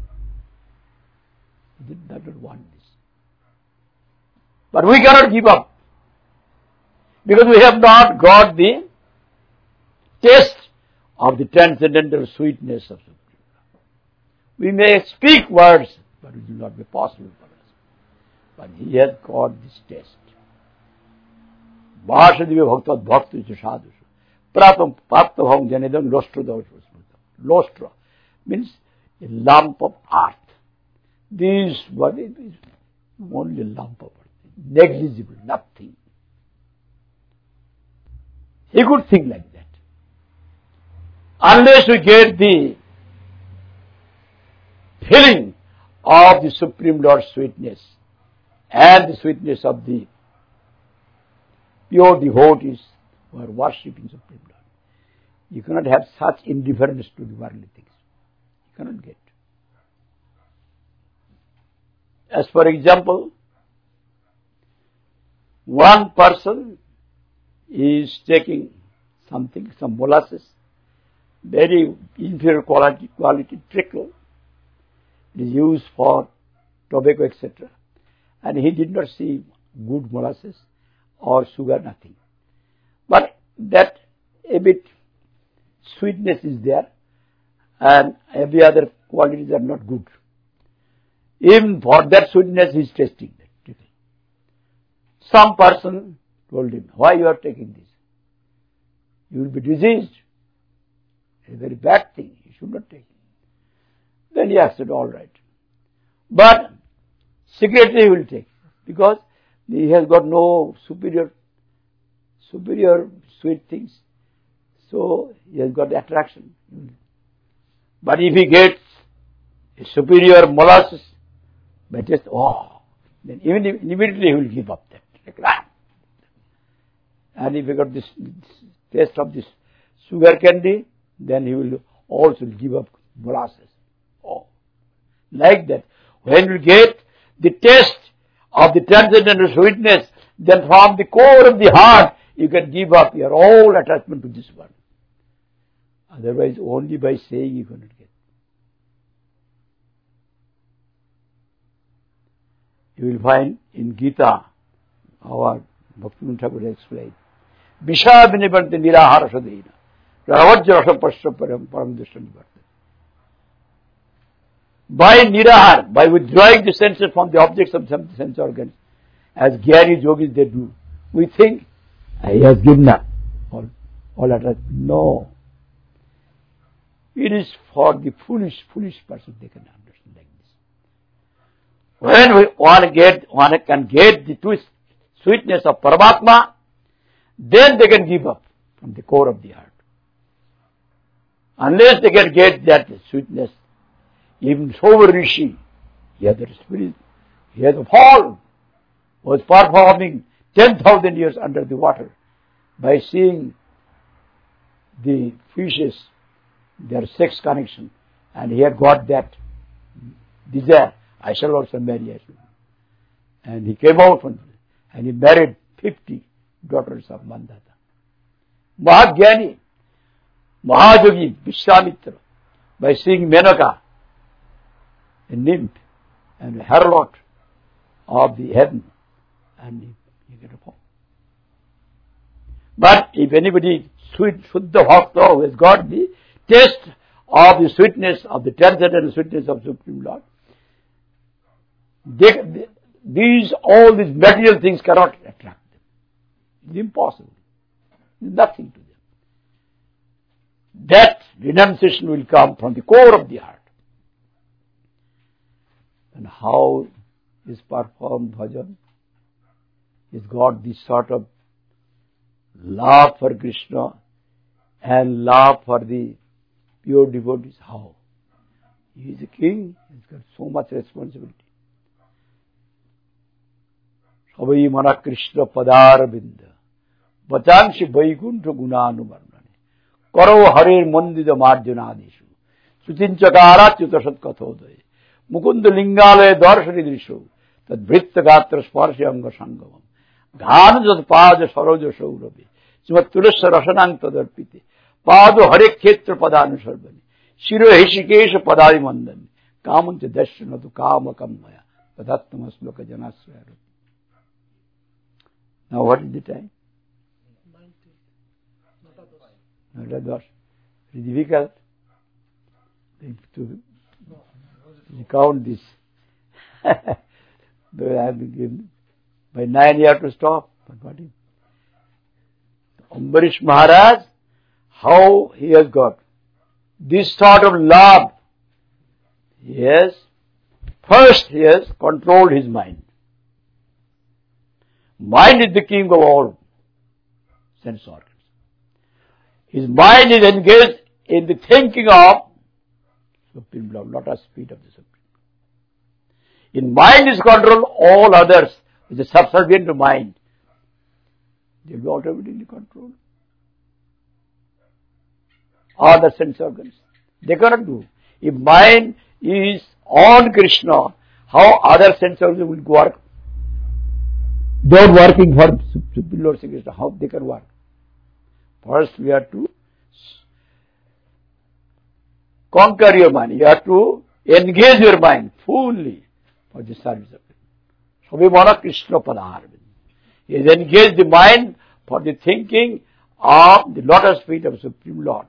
He does not want this. But we cannot give up, because we have not got the taste of the transcendental sweetness of Supreme Lord. We may speak words, but it will not be possible for us. But he has got this taste. Vasudeva Bhakta Bhakti Sadhu. Prapta Bhavang Janedam Lostra. Lostra means a lump of earth. This one is only a lump of earth. Negligible, nothing. He could think like that. Unless we get the feeling of the Supreme Lord's sweetness and the sweetness of the pure devotees who are worshipping Supreme Lord. You cannot have such indifference to the worldly things. You cannot get. As for example, one person is taking something, some molasses, very inferior quality trickle. It is used for tobacco, etc. And he did not see good molasses or sugar, nothing. But that a bit sweetness is there, and every other qualities are not good. Even for that sweetness he is tasting that. Some person told him, why you are taking this? You will be diseased. It's a very bad thing. You should not take it. Then he said, all right. But secretly he will take, because he has got no superior sweet things. So he has got attraction. But if he gets a superior molasses, but just, then even immediately he will give up that. Like that. And if he got this taste of this sugar candy, then he will also give up molasses. Like that. When you get the taste of the transcendental sweetness, then from the core of the heart, you can give up your whole attachment to this world. Otherwise, only by saying you cannot get. You will find in Gita, our Bhaktivinoda Thakur explained, Visha vinibante nirahara sadhina, ravajya rasa pasya param dishta nivartana. By nirahar, by withdrawing the senses from the objects of some sense organs, as Gyani Yogis they do, we think, he has given up all attachment. No. It is for the foolish person they can understand like this. When one can get the sweetness of Paramatma, then they can give up from the core of the heart. Unless they can get that sweetness, even Sober Rishi, he had the spirit, he had the fall, was performing 10,000 years under the water by seeing the fishes, their sex connection, and he had got that desire, I shall also marry. And he came out from it, and he married 50 daughters of Mandata. Mahagyani, Mahajogi, Vishwamitra, by seeing Menaka, a nymph and a harlot of the heaven, and you get a form. But if anybody Shuddha Bhakta who has got the taste of the sweetness of the transcendental sweetness of Supreme Lord, all these material things cannot attract them. It's impossible. It's nothing to them. That renunciation will come from the core of the heart. And how is performed bhajan? Is got this sort of love for Krishna and love for the pure devotees. How? He is a king, he's got so much responsibility. Sabai mana Krishna padar binda, vachanshi vaikuntha gunanuvarnane, karo harir mandida marjanadishu, sutinchakara chutasat kathodaye, mukunda lingale darshani drisho, tad vritta gatra sparshi anga sangamam, ghanajat pada saroja saurabe, sumatulasa rasanang tadarpite, pado hare khetra padanu sarvani, shiro heshikesha padari mandani, kamancha dashanatu kama kammaya, padatnamasloka janaswaya. Now what is the time? 90. Not it is difficult to count this. Though I have been given, by 9 you have to stop. But what is Ambarish Maharaj, how he has got this sort of love? Yes, first he has controlled his mind. Mind is the king of all sense organs. His mind is engaged in the thinking of Supreme Lord, lotus feet of the Supreme Lord. In mind is control, all others, which is subservient to mind, they will be automatically controlled. All the sense organs. They cannot do. If mind is on Krishna, how other sense organs will work? They are working for Supreme Lord Sri Krishna. How they can work? First, we have to conquer your mind. You have to engage your mind fully for the service of Krishna. Sabhimana Krishna Padar. He has engaged the mind for the thinking of the lotus feet of Supreme Lord.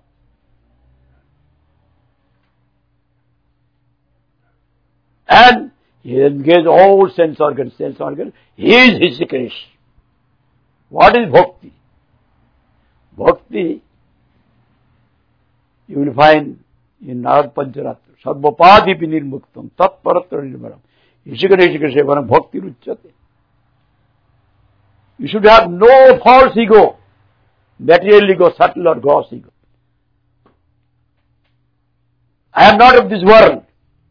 And he has engaged all sense organs. He is his Krishna. What is bhakti? Bhakti, you will find in Narad Pancharatra, Sarvapadi Nirmuktam, Tat Paratra Nirmaram, Ishikara Sevanam Bhakti Ruchyate. You should have no false ego, material ego, subtle or gross ego. I am not of this world.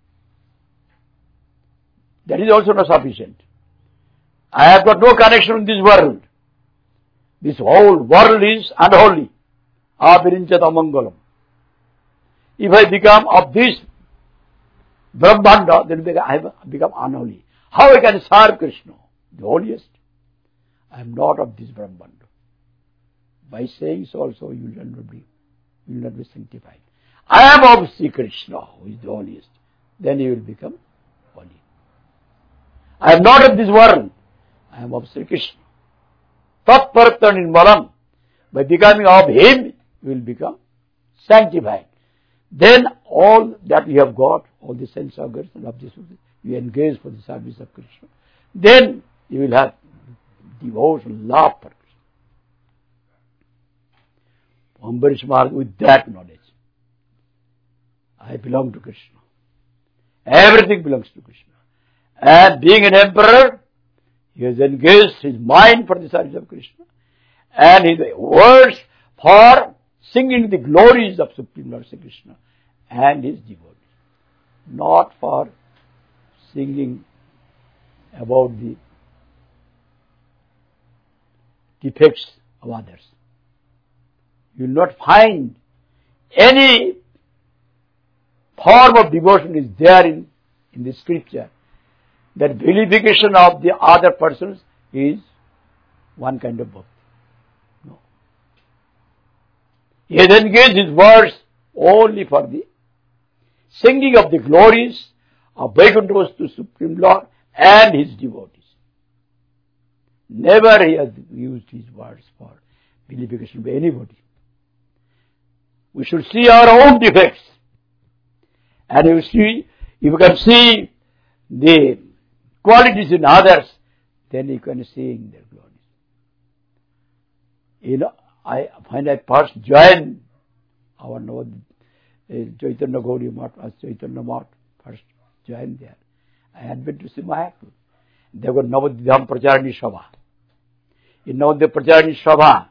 That is also not sufficient. I have got no connection with this world. This whole world is unholy. Avirinchata Mangalam. If I become of this Brahmanda, then I become unholy. How I can serve Krishna, the holiest? I am not of this Brahmanda. By saying so also you will not be sanctified. I am of Sri Krishna, who is the holiest. Then you will become holy. I am not of this world. I am of Sri Krishna. Tat Paratra Nirmalam. By becoming of him, you will become sanctified. Then all that you have got, all the sense organs and objects, you engage for the service of Krishna. Then you will have devotion, love for Krishna. Ambarish Maharaj, with that knowledge, I belong to Krishna. Everything belongs to Krishna. And being an emperor, he has engaged his mind for the service of Krishna and his words for singing the glories of Supreme Lord Sri Krishna and his devotees. Not for singing about the defects of others. You will not find any form of devotion is there in the scripture that vilification of the other persons is one kind of bhakti. No. He has engaged his words only for the singing of the glories of Vaikuntha to Supreme Lord and his devotees. Never he has used his words for vilification of anybody. We should see our own defects. And if you can see the qualities in others, then you can see in their glories. You know, when I first joined our Chaitanya Gauriya Math, Chaitanya Math, first joined there, I had been to see Mayapur. There was Navadhyam Pracharani Sabha. In Navadhyam Pracharani Sabha,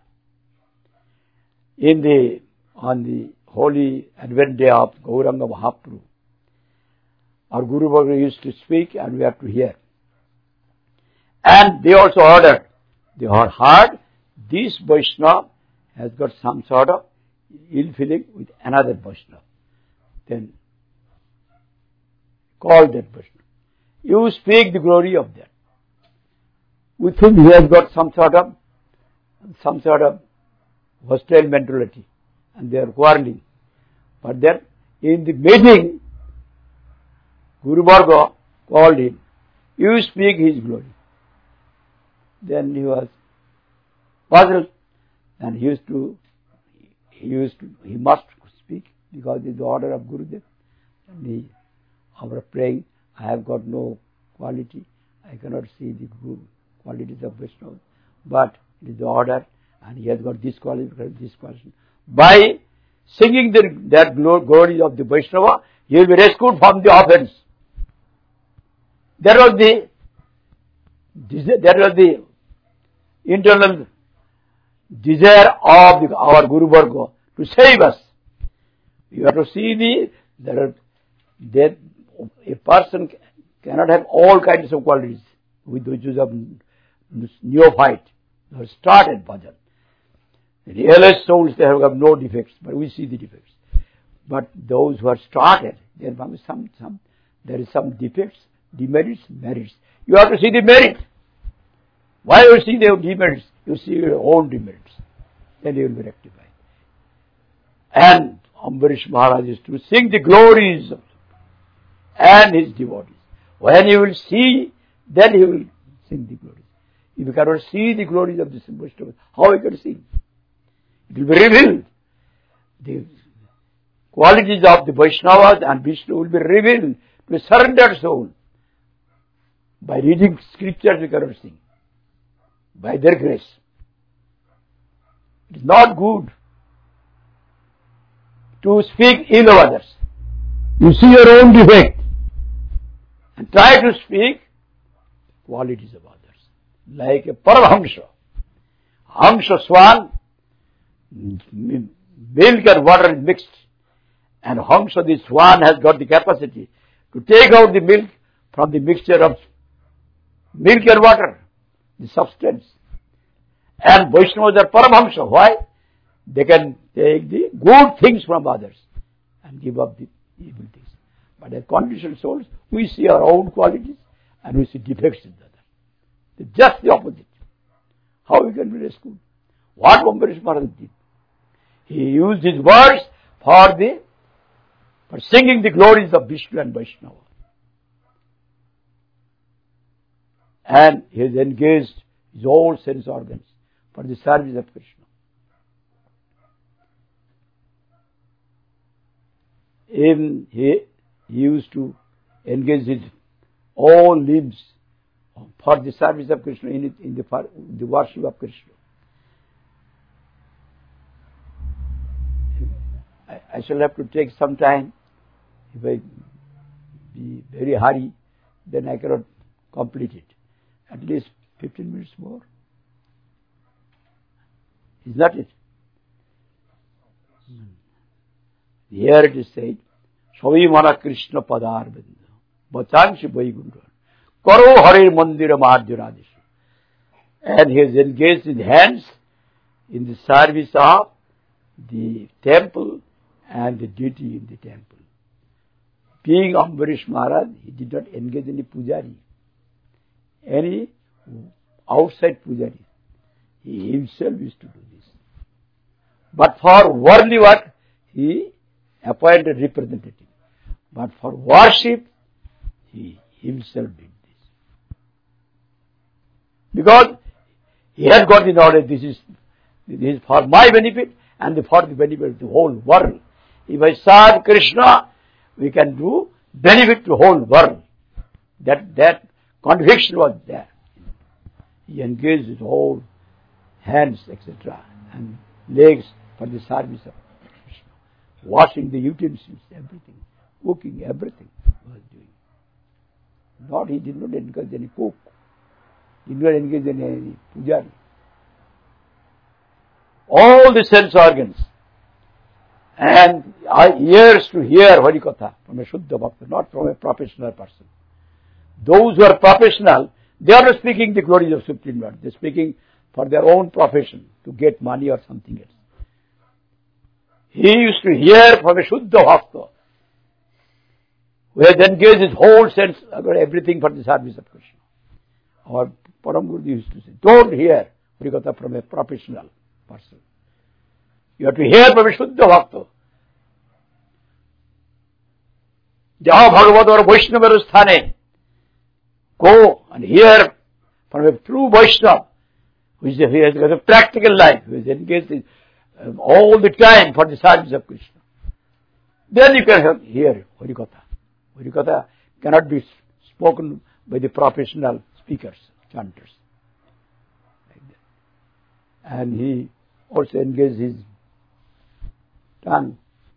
on the holy Advent day of Gauranga Mahaprabhu, our Guru Bhagavad used to speak and we have to hear. And they also ordered, they heard this Vaishnava has got some sort of ill feeling with another Vaishnava. Then call that Vaishnava. You speak the glory of that. With whom he has got some sort of hostile mentality and they are quarreling. But then in the meeting, Guru Bhargava called him, you speak his glory. Then he was puzzled and he must speak because it is the order of Gurudev. And after praying, I have got no quality. I cannot see the qualities of Vaishnava. But it is the order and he has got this quality, this quality. By singing that glory of the Vaishnava, he will be rescued from the offense. That was the internal desire of our Guru Bhargava to save us. You have to see that a person cannot have all kinds of qualities with which is of neophyte who have started bhajan. Realized souls, they have got no defects, but we see the defects. But those who are started, there is some defects, demerits, merits. You have to see the merit. Why you see their demerits? You see your own demerits. Then you will be rectified. And Ambarish Maharaj is to sing the glories of and his devotees. When you will see, then he will sing the glories. If you cannot see the glories of the Vaishnavas, how you can sing? It will be revealed. The qualities of the Vaishnavas and Vishnu will be revealed to a surrendered soul. By reading scriptures we cannot sing. By their grace. It is not good to speak ill of others. You see your own defect and try to speak qualities of others. Like a Paramahamsa. Hamsa swan, milk and water is mixed. And Hamsa, the swan, has got the capacity to take out the milk from the mixture of milk and water, the substance. And Vaishnavas are Paramahamsa. Why? They can take the good things from others and give up the evil things. But as conditioned souls, we see our own qualities and we see defects in the other. It's just the opposite. How we can be rescued? What Ambarish Maharaj did? He used his words for singing the glories of Vishnu and Vaishnava. And he has engaged his whole sense organs for the service of Krishna. Even he used to engage his all limbs for the service of Krishna in the worship of Krishna. I shall have to take some time. If I be very hurry, then I cannot complete it. At least 15 minutes more. Is that it? Here it is said, Savimana Krishna Padar Bindu, Bachangshi Vaigundra, Karo Harir Mandira Mahadjuradishu. And he has engaged his hands in the service of the temple and the duty in the temple. Being Ambarish Maharaj, he did not engage any pujari, any outside pujari. He himself used to do this. But for worldly work, he appointed representative. But for worship, he himself did this. Because he had got the knowledge, this is for my benefit and for the benefit of the whole world. If I serve Krishna, we can do benefit to the whole world. That conviction was there. He engaged his whole hands, etc., and legs for the service of Krishna. Washing the utensils, everything. Cooking, everything he was doing. He did not engage any cook. He did not engage any pujari. All the sense organs and ears to hear Harikatha from a Shuddha Bhakta, not from a professional person. Those who are professional, they are not speaking the glories of Supreme Lord. They are speaking for their own profession to get money or something else. He used to hear from a Shuddha Bhakta who has engaged his whole sense, everything for the service of Krishna. Our Param Guru used to say, don't hear Harikatha from a professional person. You have to hear from a Shuddha Bhakta. Jao Bhagavad or Vaishnava Sthane. Go and hear from a true Vaishnava who has got a practical life, who is engaged in, all the time for the service of Krishna. Then you can hear Harikatha. Harikatha cannot be spoken by the professional speakers, chanters. Like that. And he also engaged his tongue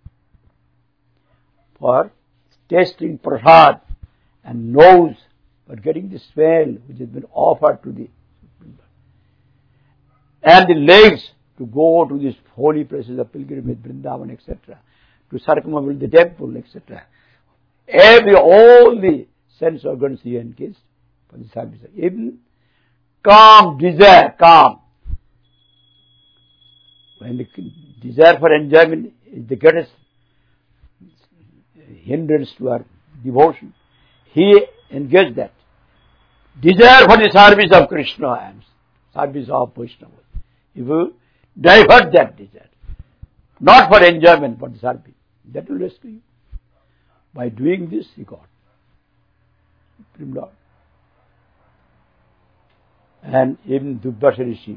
for tasting prasad and nose for getting the smell which has been offered to the Supreme Lord. And the legs to go to these holy places of pilgrimage, Vrindavan, etc., to circumambulate the temple, etc. All the sense organs he engaged for the service. Even calm desire, calm. When the desire for enjoyment is the greatest hindrance to our devotion, he engaged that. Desire for the service of Krishna and service of Vaishnava. If you divert that desire, not for enjoyment, but service, that will rescue you. By doing this, he got Supreme Lord. And even Durvasa Rishi,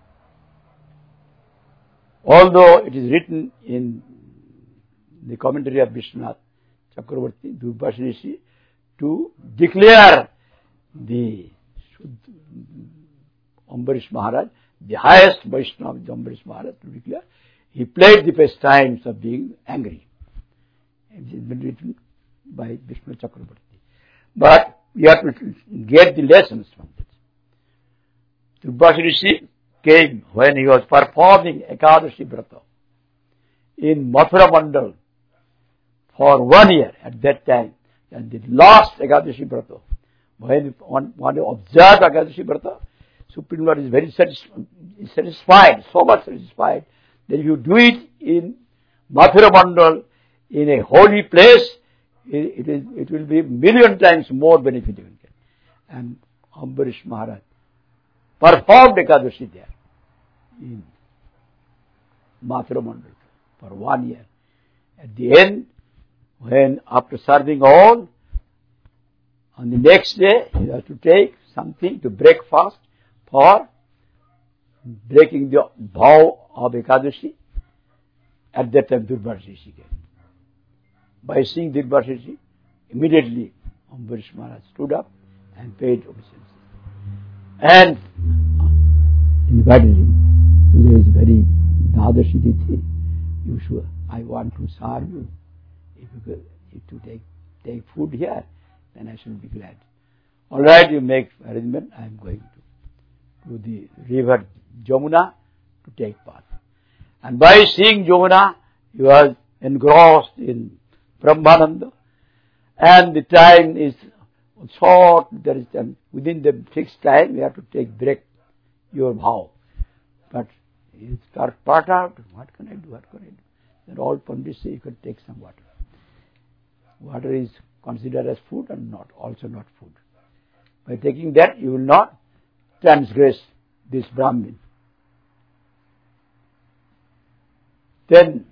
although it is written in the commentary of Vishwanath Chakravarti, Durvasa Rishi, to declare the Ambarish Maharaj, the highest Vaishnava of Ambarish Maharaj, to declare, he played the pastimes of being angry. It has been written by Vishnu Chakravarti. But we have to get the lessons from this. Durvasa Rishi came when he was performing Ekadashi Vrata in Mathura Mandal for 1 year at that time. And the last Ekadashi Vrata, when one observed Ekadashi Vrata, Supreme Lord is very satisfied, so much satisfied, that if you do it in Mathura Mandal, in a holy place, it will be 1,000,000 times more benefit you can get. And Ambarish Maharaj performed Ekadashi there in Mathura Mandal for 1 year. At the end, when after serving all, on the next day, he has to take something to break fast for breaking the vow of Ekadashi. At that time, Durvasa Rishi came. By seeing Durvasa Rishi, immediately Ambarish Maharaj stood up and paid obeisance. And invited him. Today is very Dadashi Tithi. You should, I want to serve you. If you take food here, then I shall be glad. All right, you make arrangement. I am going to the river Jamuna to take part. And by seeing Jamuna, he was engrossed in Brahmananda. And the time is short. There is within the fixed time, you have to break your vow. But it's part out. What can I do? Then all Pandits say you can take some water. Water is considered as food and also not food. By taking that, you will not transgress this Brahmin. Then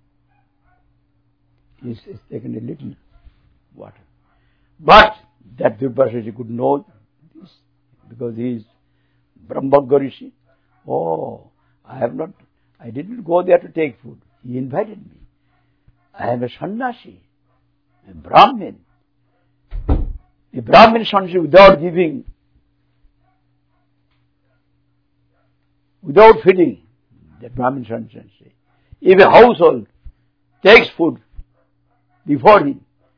he has taken a little water. But that Durvasa Rishi could know this because he is Brahmagga Rishi. Oh, I didn't go there to take food. He invited me. I am a sannyasi, a Brahmin. A Brahmin sannyasi without giving, without feeding, that Brahmin sannyasi. If a household takes food before him,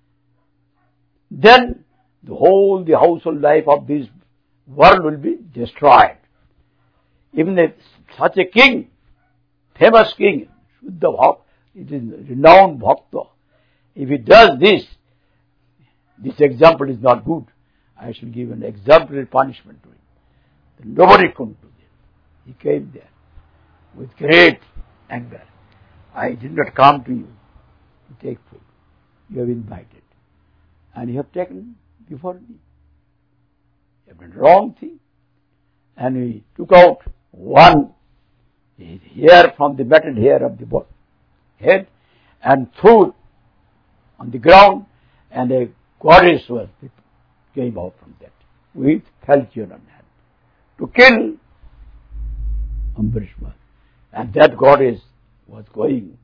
then the household life of this world will be destroyed. Even if such a king, famous king, Shuddha Bhakta, it is renowned Bhakta, if he does this example is not good. I shall give an exemplary punishment to him. Then nobody could do this. He came there with great anger. I did not come to you to take food. You have invited. And you have taken before me. You have done wrong thing. And he took out one hair from the matted hair of the head and threw on the ground, and a goddess came out from that with falchion on hand to kill Ambarish Maharaj. And that goddess was going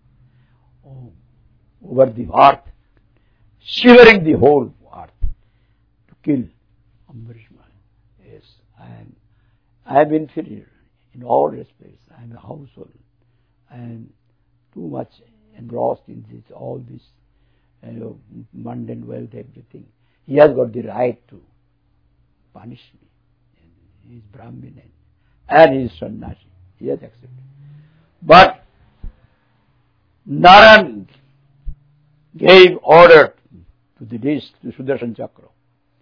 over the earth, shivering the whole earth to kill Ambarish Maharaj. Yes, I am inferior in all respects. I am a household. I am too much engrossed in all this mundane wealth, everything. He has got the right to punish me. And he is Brahmin and he is sannyasi. He has accepted. But Narayan gave order to to Sudarshan Chakra.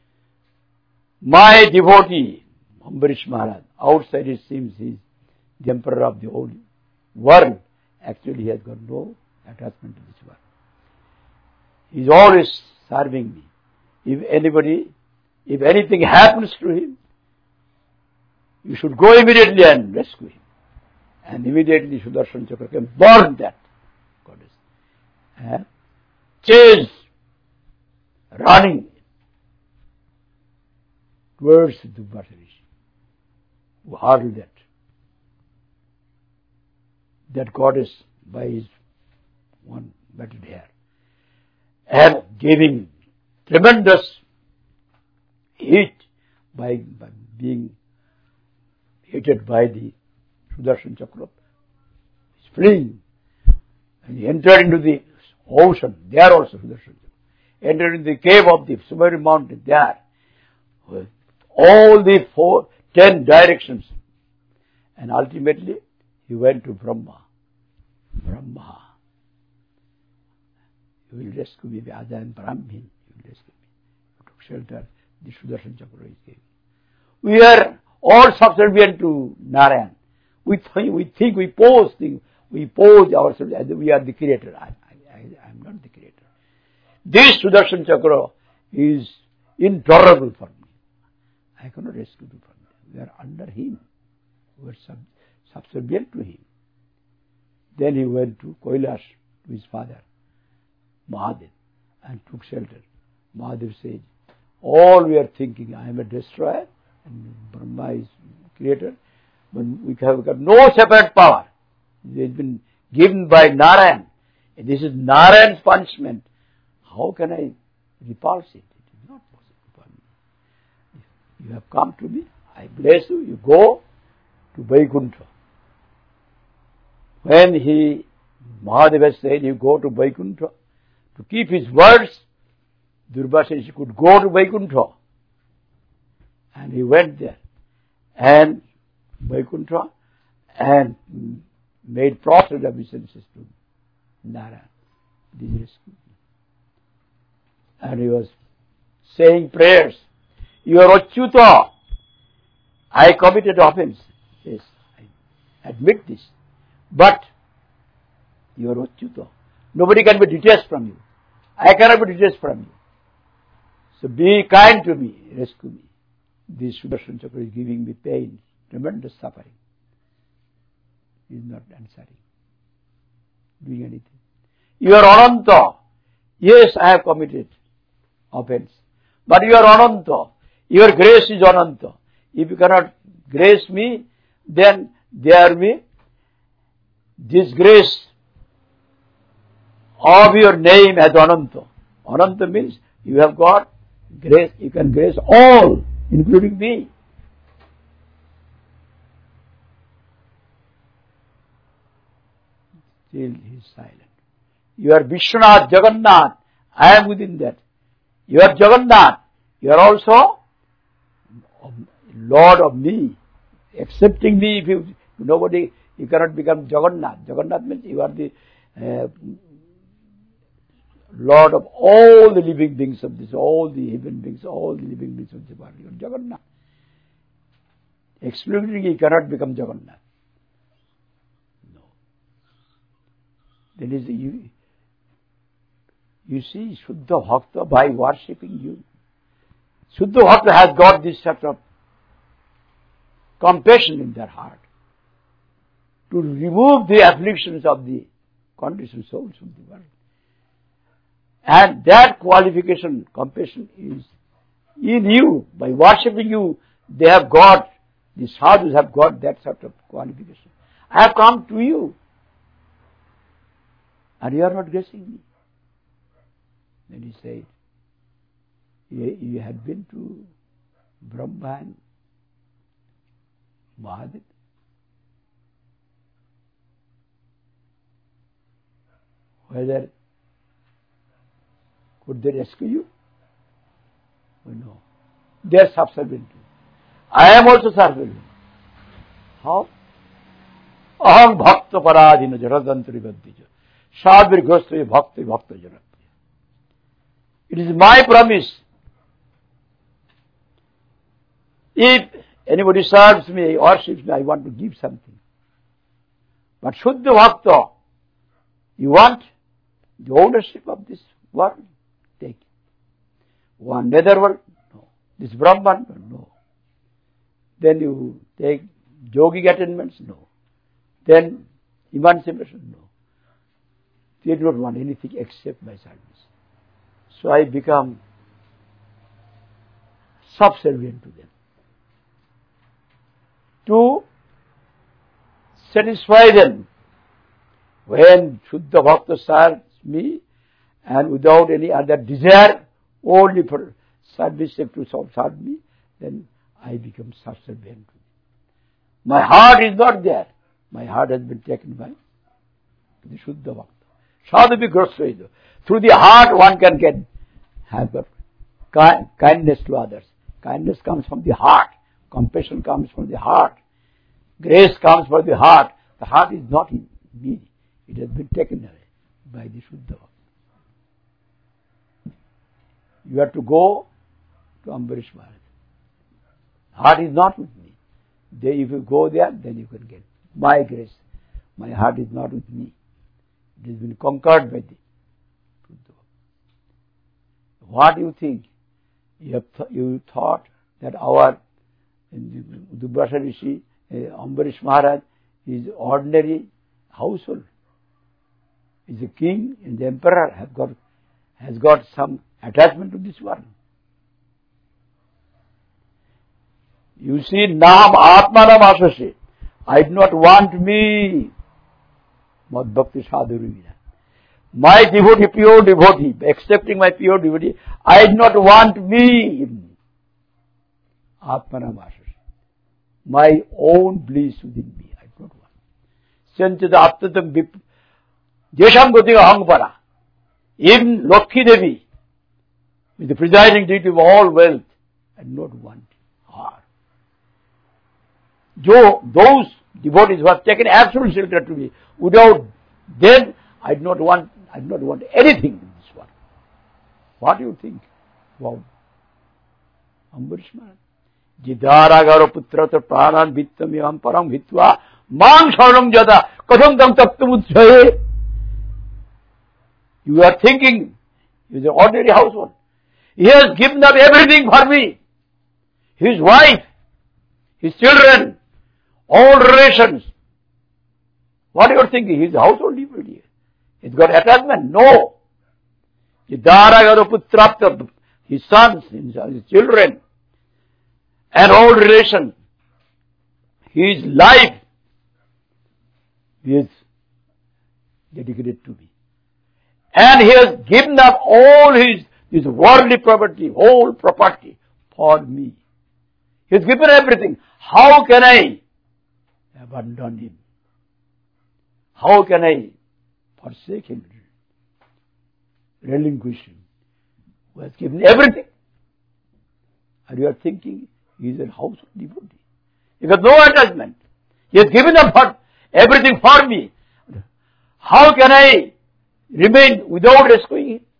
My devotee, Ambarish Maharaj, outside it seems he is the emperor of the whole world. Actually, he has got no attachment to this world. He is always serving me. If anything happens to him, you should go immediately and rescue him. And immediately Sudarshan Chakra can burn that goddess. Chase, running towards Durvasa Rishi, who hurled that goddess by his one matted hair, and giving tremendous heat by being heated by the Sudarshan Chakra. He's fleeing, and he entered into the ocean. There also Sudarshan Chakra entered into the cave of the Sumeru mountain. There, with all the 10 directions, and ultimately he went to Brahma. Brahma, you will rescue me. As I am Brahmin, you will rescue me. You took shelter. The Sudarshan Chakra is given. We are all subservient to Narayan. We pose ourselves as we are the creator. I am not the creator. This Sudarshan Chakra is intolerable for me. I cannot rescue you from him. We are under him. We are subservient to him. Then he went to Kailash, to his father, Mahadev, and took shelter. Mahadev says, all we are thinking, I am a destroyer, and Brahma is creator, but we have got no separate power. It has been given by Narayan. And this is Narayan's punishment. How can I repulse it? It is not possible for me. If you have come to me, I bless you, you go to Vaikuntha. When Mahadeva said, you go to Vaikuntha, to keep his words, Durvasa Rishi could go to Vaikuntha. And he went there, and Vaikuntha, and made prostrate obeisances to Narayan. This is rescued. And he was saying prayers. You are Achyuta. I committed offense. Yes, I admit this. But you are Achyuta. Nobody can be detached from you. I cannot be detached from you. So be kind to me, rescue me. This Sudarshan Chakra is giving me pain, tremendous suffering. He is not answering, doing anything. You are Ananta. Yes, I have committed offense. But you are Ananta. Your grace is Ananta. If you cannot grace me, then there will be disgrace of your name as Ananta. Ananta means you have got grace, you can grace all, including me. Still he is silent. You are Vishwanath, Jagannath. I am within that. You are Jagannath. You are also Lord of me. Accepting me, you cannot become Jagannath. Jagannath means you are the Lord of all the living beings of this, all the heaven beings, all the living beings of the world. You are Jagannath. Excluding you cannot become Jagannath. No. Then is you see, Shuddha Bhakta, by worshipping you, Shuddha Bhakta has got this sort of compassion in their heart to remove the afflictions of the conditioned souls of the world. And that qualification, compassion, is in you. By worshipping you, they have got, the sadhus have got that sort of qualification. I have come to you, and you are not gracing me. Then he said, you had been to Brahma and Mahadev. Whether could they rescue you? No. They are subservient to you. I am also subservient. How? Aham bhakta paradhina jaradantri vaddhija. Sadhvir ghostri bhakti bhakta janapya. It is my promise If anybody serves me, worships me, I want to give something. But Shuddha Bhakta, you want the ownership of this world? Take it. One nether world? No. This Brahman? No. Then you take yogic attainments? No. Then emancipation? No. They do not want anything except my service. So I become subservient to them. To satisfy them, when Shuddha Bhakta serves me and without any other desire, only for service to serve me, then I become subservient to them. My heart is not there. My heart has been taken by the Shuddha Bhakta. Sadhu Grosveda. Through the heart one can have kindness to others. Kindness comes from the heart. Compassion comes from the heart. Grace comes from the heart. The heart is not in me. It has been taken away by the Shuddha Bhakta. You have to go to Ambarish Maharaj. Heart is not with me. If you go there, then you can get my grace. My heart is not with me. It has been conquered by the Shuddha Bhakta. What do you think? You thought that our Dubhrasa Rishi, Ambarish Maharaj, is ordinary household. Is a king and the emperor has got some attachment to this world. You see, Nam Atmanam Asase. I do not want me. Mad Bhakti Sadhurivina. My devotee, pure devotee, accepting my pure devotee, I do not want me. Atmanam Asase. My own bliss within me, I do not want. Sanchita Aptatam Vip. Jesham Goti Ahangpara. Even Lakshmi Devi, with the presiding deity of all wealth, I do not want her. Those devotees who have taken absolute shelter to me, without them, I do not want anything in this world. What do you think about Ambarish Maharaj? Jidharagaro putrata pranan vittam evam param vitva mang sharanam jada katham tam taptam utshaye. You are thinking, he is an ordinary household. He has given up everything for me. His wife, his children, all relations. What are you thinking? He is a household devotee. He's got attachment? No. Jidharagaro putrapta, his sons, his children, and all relations. His life is dedicated to me. And he has given up all his worldly property, whole property for me. He has given everything. How can I abandon him? How can I forsake him? Relinquish him? Who has given everything? And you are thinking he is a household devotee. He has no attachment. He has given up everything for me. How can I remain without rescuing him?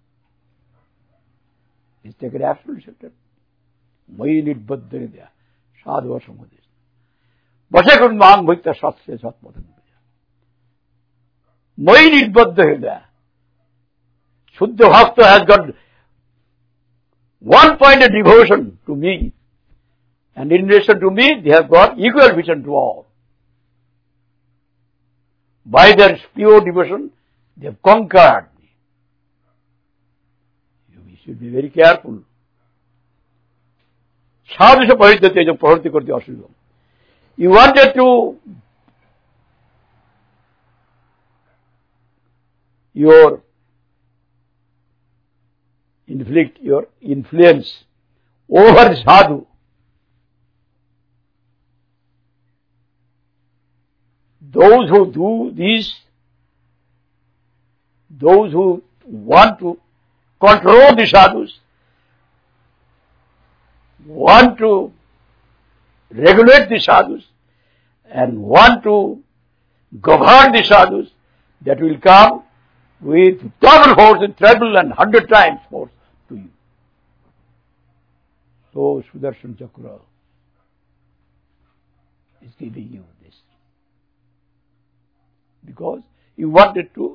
He's taken absolute shelter. Mai nidbaddha hridaya sadhu asamudis. Vasakun mang bhikta satsya satmadhan. Mai nidbaddha hridaya. Shuddha Bhakta has got one point of devotion to me. And in relation to me, they have got equal vision to all. By their pure devotion, they have conquered me. You should be very careful. Sadhusha pahidyate jo pravrti karti asudam. You wanted to inflict your influence over the sadhu. Those who do this, those who want to control the sadhus, want to regulate the sadhus, and want to govern the sadhus, that will come with double force and treble and 100 times force to you. So Sudarshan Chakra is giving you this. Because he wanted to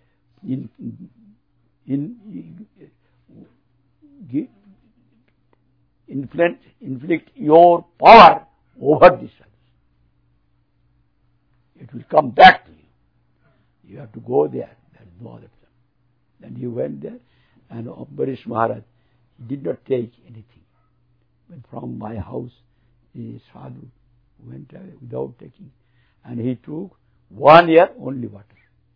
inflict your power over this others. It will come back to you. You have to go there. There is no other time. Then he went there, and Ambarish Maharaj, he did not take anything. But from my house, the sadhu went away without taking, and he took 1 year only water.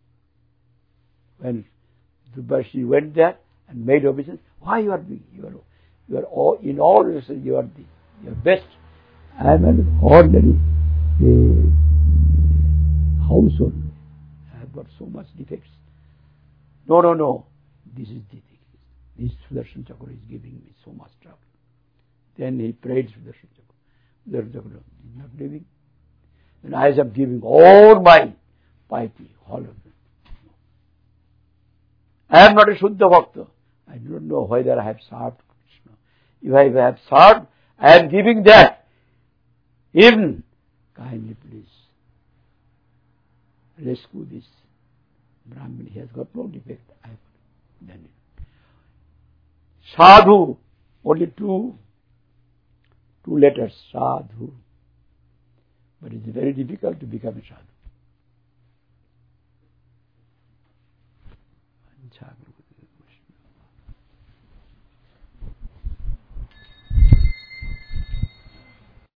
When Dubbashi went there and made obeisance, why you are all, in all respects you are best. I am an ordinary household. I have got so much defects. No. This is the thing. This Sudarshan Chakra is giving me so much trouble. Then he prayed Sudarshan Chakra. Sudarshan Chakra is not living. Then I am giving all my piety, all of it. I am not a Shuddha Bhakta. I do not know whether I have served Krishna. If I have served, I am giving that. Even, kindly please, rescue this Brahmin. He has got no defect. I have done it. Sadhu, only two letters, sadhu. But it is very difficult to become a sadhu.